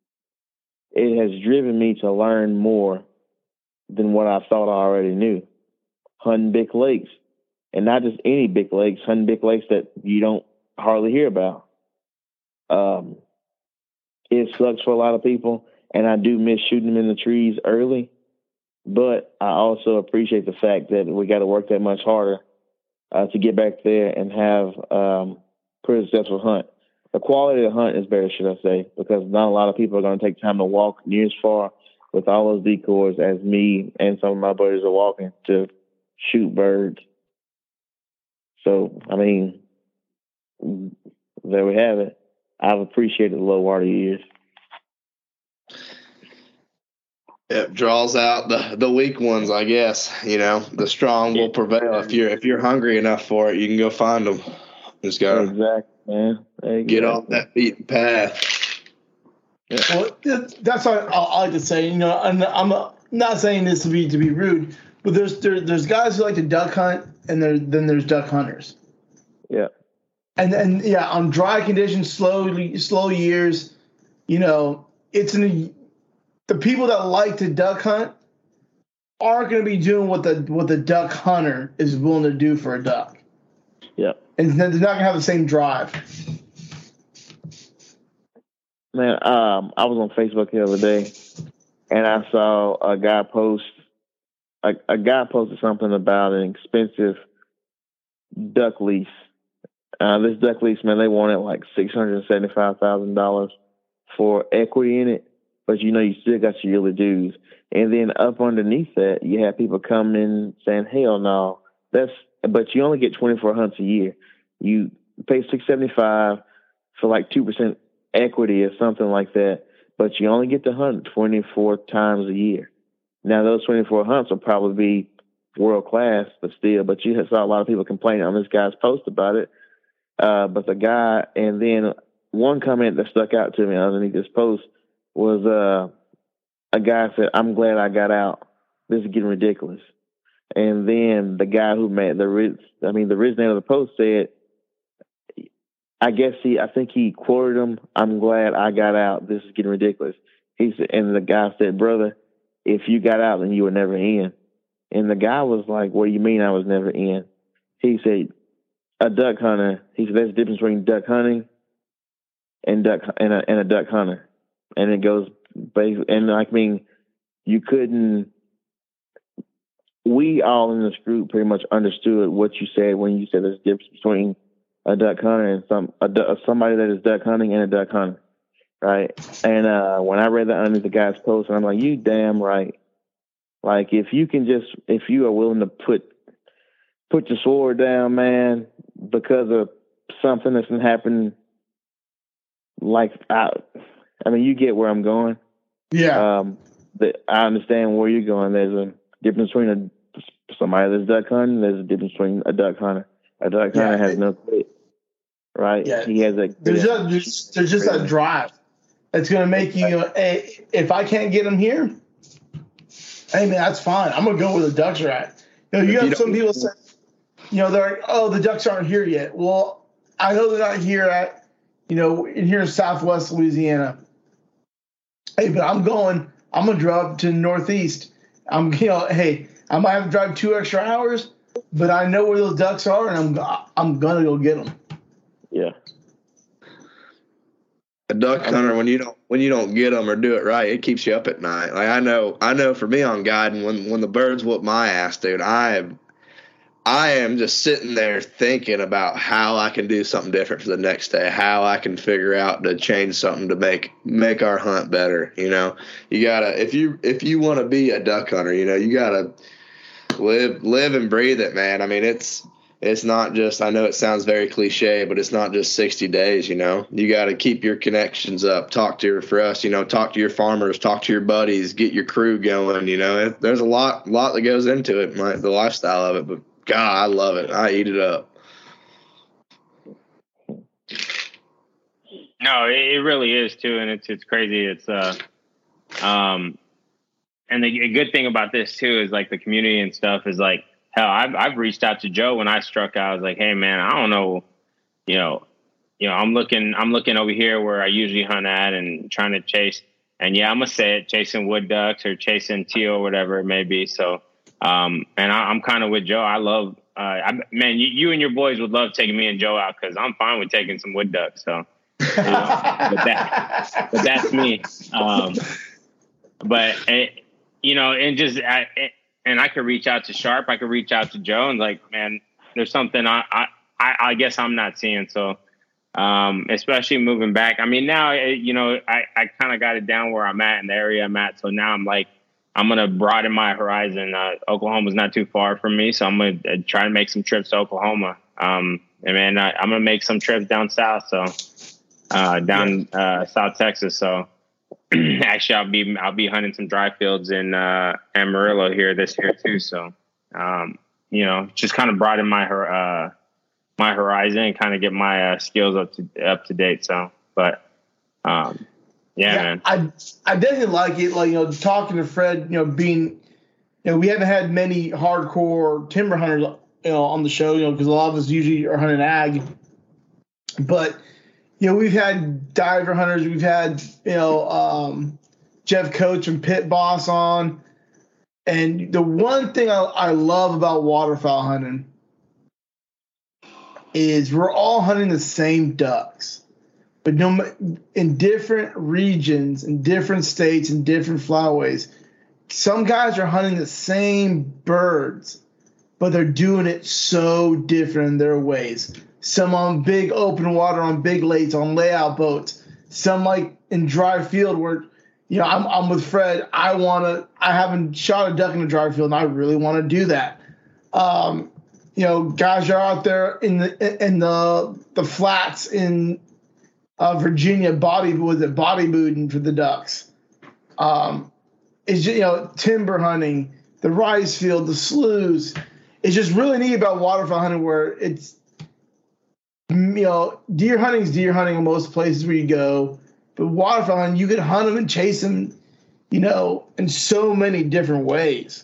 It has driven me to learn more than what I thought I already knew. Hunting big lakes, and not just any big lakes, hunting big lakes that you don't hardly hear about. Um, it sucks for a lot of people, and I do miss shooting them in the trees early, but I also appreciate the fact that we got to work that much harder uh, to get back there and have um, pretty successful hunt. The quality of the hunt is better, should I say, because not a lot of people are going to take time to walk near as far with all those decoys as me and some of my buddies are walking to shoot birds. So, I mean, there we have it. I've appreciated the low water years. It draws out the, the weak ones, I guess. You know, the strong will prevail. If you're if you're hungry enough for it, you can go find them. Just gotta Exactly, man. Exactly. get off that beaten path. Well, that- that's what I, I like to say. You know, I'm, I'm not saying this to be to be rude, but there's there, there's guys who like to duck hunt, and there then there's duck hunters. Yeah. And and yeah, on dry conditions, slowly slow years, you know, it's an the people that like to duck hunt aren't going to be doing what the what the duck hunter is willing to do for a duck. Yeah. And they're not going to have the same drive. Man, um, I was on Facebook the other day, and I saw a guy post. A, a guy posted something about an expensive duck lease. Uh, this duck lease, man, they wanted like six hundred seventy-five thousand dollars for equity in it, but you know you still got your yearly dues. And then up underneath that, you have people coming saying, "Hell no, that's." But you only get twenty-four hunts a year. You pay six seventy-five for like two percent equity or something like that, but you only get to hunt twenty-four times a year. Now those twenty-four hunts will probably be world class, but still. But you saw a lot of people complaining on this guy's post about it. Uh, but the guy, and then one comment that stuck out to me underneath this post was uh, a guy said, "I'm glad I got out. This is getting ridiculous." And then the guy who made the, I mean, the originator of the post said, I guess he, I think he quoted him, "I'm glad I got out. This is getting ridiculous." He said, and the guy said, "Brother, if you got out, then you were never in." And the guy was like, "What do you mean I was never in?" He said, "A duck hunter." He said, "There's a difference between duck hunting and duck and a, and a duck hunter." And it goes, and like, I mean, you couldn't. We all in this group pretty much understood what you said when you said there's a difference between a duck hunter and some a, somebody that is duck hunting and a duck hunter, right? And uh, when I read that under the guy's post, and I'm like, you damn right. Like, if you can just, if you are willing to put put your sword down, man, because of something that's been happening, like, I, I mean, you get where I'm going. Yeah. Um, the, I understand where you're going. There's a difference between a somebody that's duck hunting. There's a difference between a duck hunter. A duck hunter yeah, has it, no quit, right? Yeah, he has a. There's just there's, there's just a drive that's going to make you. Uh, hey, if I can't get them here, hey man, that's fine. I'm gonna go where the ducks are at. You know, you have some people say, you know, they're like, oh, the ducks aren't here yet. Well, I know they're not here at, you know, in here in Southwest Louisiana. Hey, but I'm going. I'm gonna drive to the Northeast. I'm, you know, hey, I might have to drive two extra hours, but I know where those ducks are, and I'm I'm gonna go get them. Yeah. A duck hunter, when you don't when you don't get them or do it right, it keeps you up at night. Like I know, I know for me on guiding, when when the birds whoop my ass, dude, I am I am just sitting there thinking about how I can do something different for the next day, how I can figure out to change something to make make our hunt better. You know, you gotta if you if you want to be a duck hunter, you know, you gotta live live and breathe it, man. I mean, it's it's not just, I know it sounds very cliche, but it's not just sixty days. You know, you got to keep your connections up. Talk to your, for us, you know, talk to your farmers, talk to your buddies, get your crew going. You know, it, there's a lot lot that goes into it, my, the lifestyle of it, but. God, I love it. I eat it up. No, it, it really is too, and it's it's crazy. It's uh, um, and the good thing about this too is like the community and stuff is like hell. I've I've reached out to Joe when I struck out. I was like, hey man, I don't know, you know, you know, I'm looking I'm looking over here where I usually hunt at and trying to chase. And yeah, I'm gonna say it, chasing wood ducks or chasing teal or whatever it may be. So. Um, and I, I'm kind of with Joe. I love, uh, I, man, you, you and your boys would love taking me and Joe out because I'm fine with taking some wood ducks. So, you know, but, that, but that's me. Um, but, it, you know, and just, I, it, and I could reach out to Sharp. I could reach out to Joe and like, man, there's something I, I, I guess I'm not seeing. So, um, especially moving back. I mean, now, you know, I, I kind of got it down where I'm at in the area I'm at. So now I'm like, I'm going to broaden my horizon. Uh, Oklahoma's not too far from me, so I'm going to uh, try to make some trips to Oklahoma. Um, and man, I, I'm going to make some trips down south, so uh, down uh, South Texas. So actually, I'll be I'll be hunting some dry fields in uh, Amarillo here this year too. So um, you know, just kind of broaden my uh, my horizon and kind of get my uh, skills up to up to date. So, but. Um, Yeah, yeah, man. I I definitely like it. Like, you know, talking to Fred, you know, being, you know, we haven't had many hardcore timber hunters, you know, on the show, you know, because a lot of us usually are hunting ag. But, you know, we've had diver hunters, we've had, you know, um, Jeff Coach and Pit Boss on. And the one thing I, I love about waterfowl hunting is we're all hunting the same ducks. But no, in different regions, in different states, in different flyways, some guys are hunting the same birds, but they're doing it so different in their ways. Some on big open water, on big lakes, on layout boats. Some like in dry field where, you know, I'm I'm with Fred. I want to. I haven't shot a duck in a dry field, and I really want to do that. Um, you know, guys are out there in the in the the flats in. Uh, Virginia body was it body booding for the ducks. Um, it's just, you know, timber hunting, the rice field, the sloughs. It's just really neat about waterfowl hunting where it's, you know, deer hunting is deer hunting in most places where you go, but waterfowl hunting, you can hunt them and chase them, you know, in so many different ways.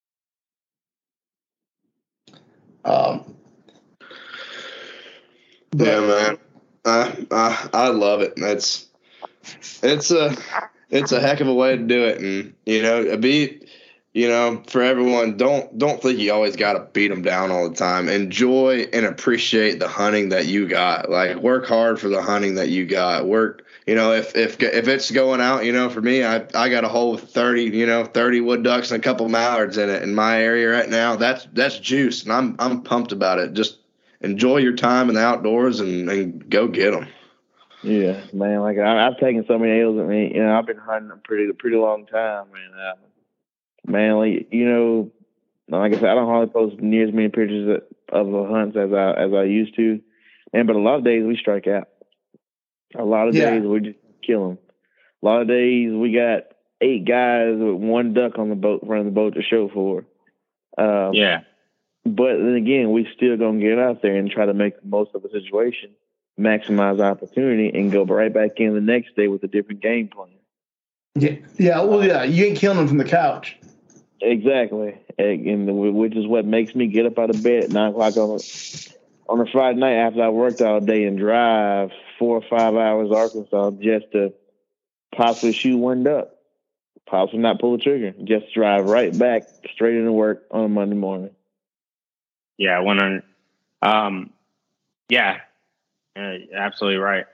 Um, But, yeah, man. I, I I love it. It's it's a it's a heck of a way to do it, and you know, a beat. You know, for everyone, don't don't think you always got to beat them down all the time. Enjoy and appreciate the hunting that you got. Like, work hard for the hunting that you got. Work, you know, if if if it's going out, you know, for me, I I got a hole with thirty, you know, thirty wood ducks and a couple mallards in it in my area right now. That's that's juice, and I'm I'm pumped about it. Just enjoy your time in the outdoors and, and go get them. Yeah, man. Like I, I've taken so many L's. I mean, you know, I've been hunting a pretty pretty long time, man. Uh, Man, like, you know, like I said, I don't hardly post near as many pictures of the hunts as I as I used to, and but a lot of days we strike out. A lot of Yeah. days we just kill them. A lot of days we got eight guys with one duck on the boat, in front of the boat to show for. Um, Yeah. But then again, we still gonna get out there and try to make the most of the situation, maximize our opportunity, and go right back in the next day with a different game plan. Yeah, yeah. Well, yeah. You ain't killing them from the couch. Exactly, and which is what makes me get up out of bed at nine o'clock on a, on a Friday night after I worked all day and drive four or five hours to Arkansas just to possibly shoot one duck, possibly not pull the trigger, just drive right back straight into work on a Monday morning. Yeah, one hundred. Um, yeah, uh, absolutely right.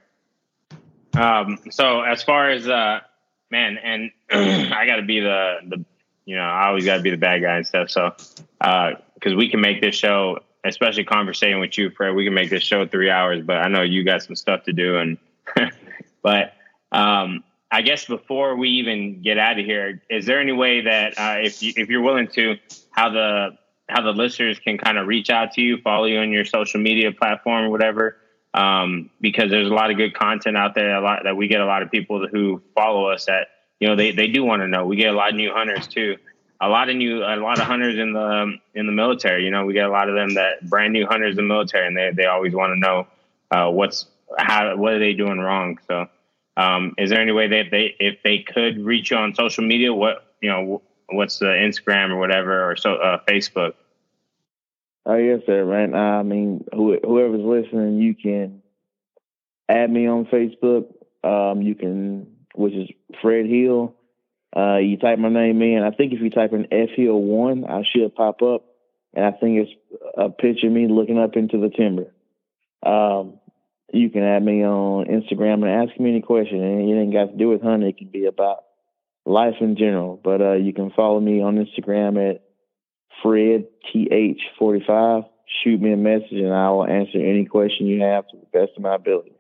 Um, so as far as uh, man, and I got to be the the. You know, I always got to be the bad guy and stuff. So, because uh, we can make this show, especially conversating with you, Fred, we can make this show three hours. But I know you got some stuff to do. And but um, I guess before we even get out of here, is there any way that uh, if you, if you're willing to, how the how the listeners can kind of reach out to you, follow you on your social media platform or whatever? Um, because there's a lot of good content out there. A lot that we get a lot of people who follow us that. You know, they, they do want to know. We get a lot of new hunters too. A lot of new, a lot of hunters in the um, in the military. You know, we get a lot of them that brand new hunters in the military, and they, they always want to know uh, what's how what are they doing wrong. So, um, is there any way that they if they could reach you on social media? What you know, what's the Instagram or whatever or so uh, Facebook? Oh yes, sir. Right. I mean, who, whoever's listening, you can add me on Facebook. Um, you can. Which is Fred Hill. Uh, you type my name in. I think if you type in F Hill one, I should pop up. And I think it's a picture of me looking up into the timber. Um, you can add me on Instagram and ask me any question. And it ain't got to do with hunting. It can be about life in general. But uh, you can follow me on Instagram at Fred T H forty-five. Shoot me a message and I will answer any question you have to the best of my ability.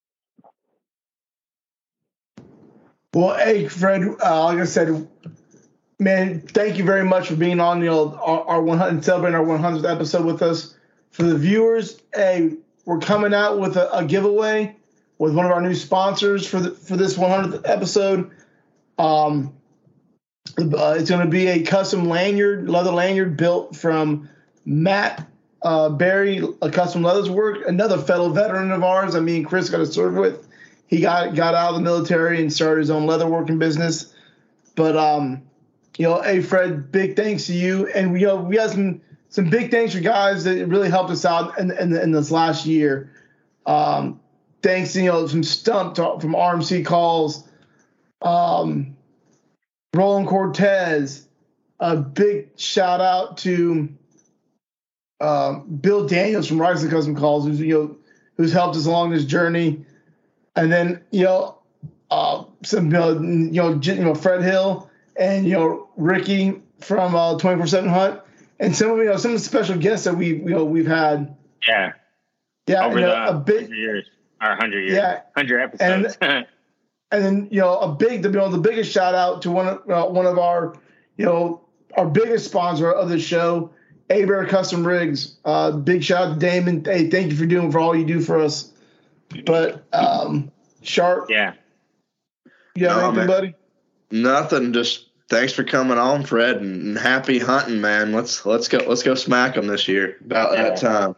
Well, hey, Fred, uh, like I said, man, thank you very much for being on you know, our, our one hundred, celebrating our one hundredth episode with us. For the viewers, hey, we're coming out with a, a giveaway with one of our new sponsors for the, for this one hundredth episode. Um, uh, it's going to be a custom lanyard, leather lanyard built from Matt uh, Barry, a Custom Leathers Work, another fellow veteran of ours. I mean, Chris got to serve with. He got got out of the military and started his own leatherworking business. But um, you know, hey Fred, big thanks to you. And we you know we have some some big thanks for guys that really helped us out in in, in this last year. Um, thanks, you know, from Stump to, from R M C Calls, um, Roland Cortez. A big shout out to uh, Bill Daniels from Rising Custom Calls, who's you know who's helped us along this journey. And then, you know, uh, some, you know, you know, you know, Fred Hill and, you know, Ricky from uh, twenty-four seven Hunt and some of, you know, some of the special guests that we, you know, we've had. Yeah. Yeah. Over and, the uh, a big, years, or one hundred years. Yeah. one hundred episodes. And, and then, you know, a big, you know, the biggest shout out to one of, uh, one of our, you know, our biggest sponsor of the show, A-Bear Custom Rigs. Uh, big shout out to Damon. Hey, thank you for doing for all you do for us. But um, Sharp, yeah, you have No, anything, man. buddy? Nothing. Just thanks for coming on, Fred, and, and happy hunting, man. Let's let's go let's go smack them this year. About Yeah. that time.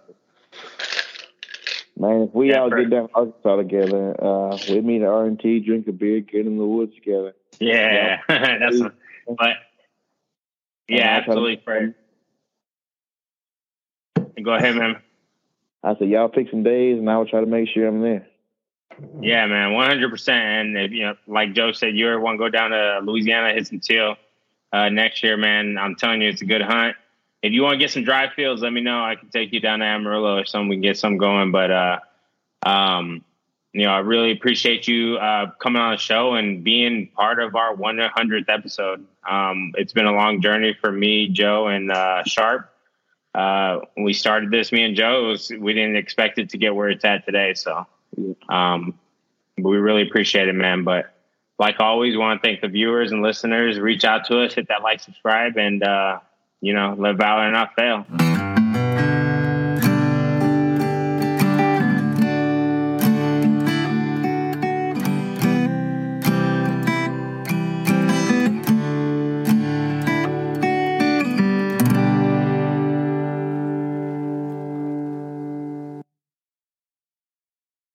Man, if we Yeah, all for- get down to Arkansas together, uh, we meet at R and T, drink a beer, get in the woods together. yeah, that's what, but yeah, Yeah, absolutely, Fred. Go ahead, man. I said, y'all pick some days, and I will try to make sure I'm there. Yeah, man, one hundred percent. And if, you know, like Joe said, you ever want to go down to Louisiana, hit some teal uh, next year, man, I'm telling you, it's a good hunt. If you want to get some dry fields, let me know. I can take you down to Amarillo or something. We can get some going. But, uh, um, you know, I really appreciate you uh, coming on the show and being part of our one hundredth episode. Um, it's been a long journey for me, Joe, and uh, Sharp. Uh, when we started this, me and Joe, it was, we didn't expect it to get where it's at today. So um, we really appreciate it, man. But like always, want to thank the viewers and listeners. Reach out to us, hit that like, subscribe, and, uh, you know, let valor not fail.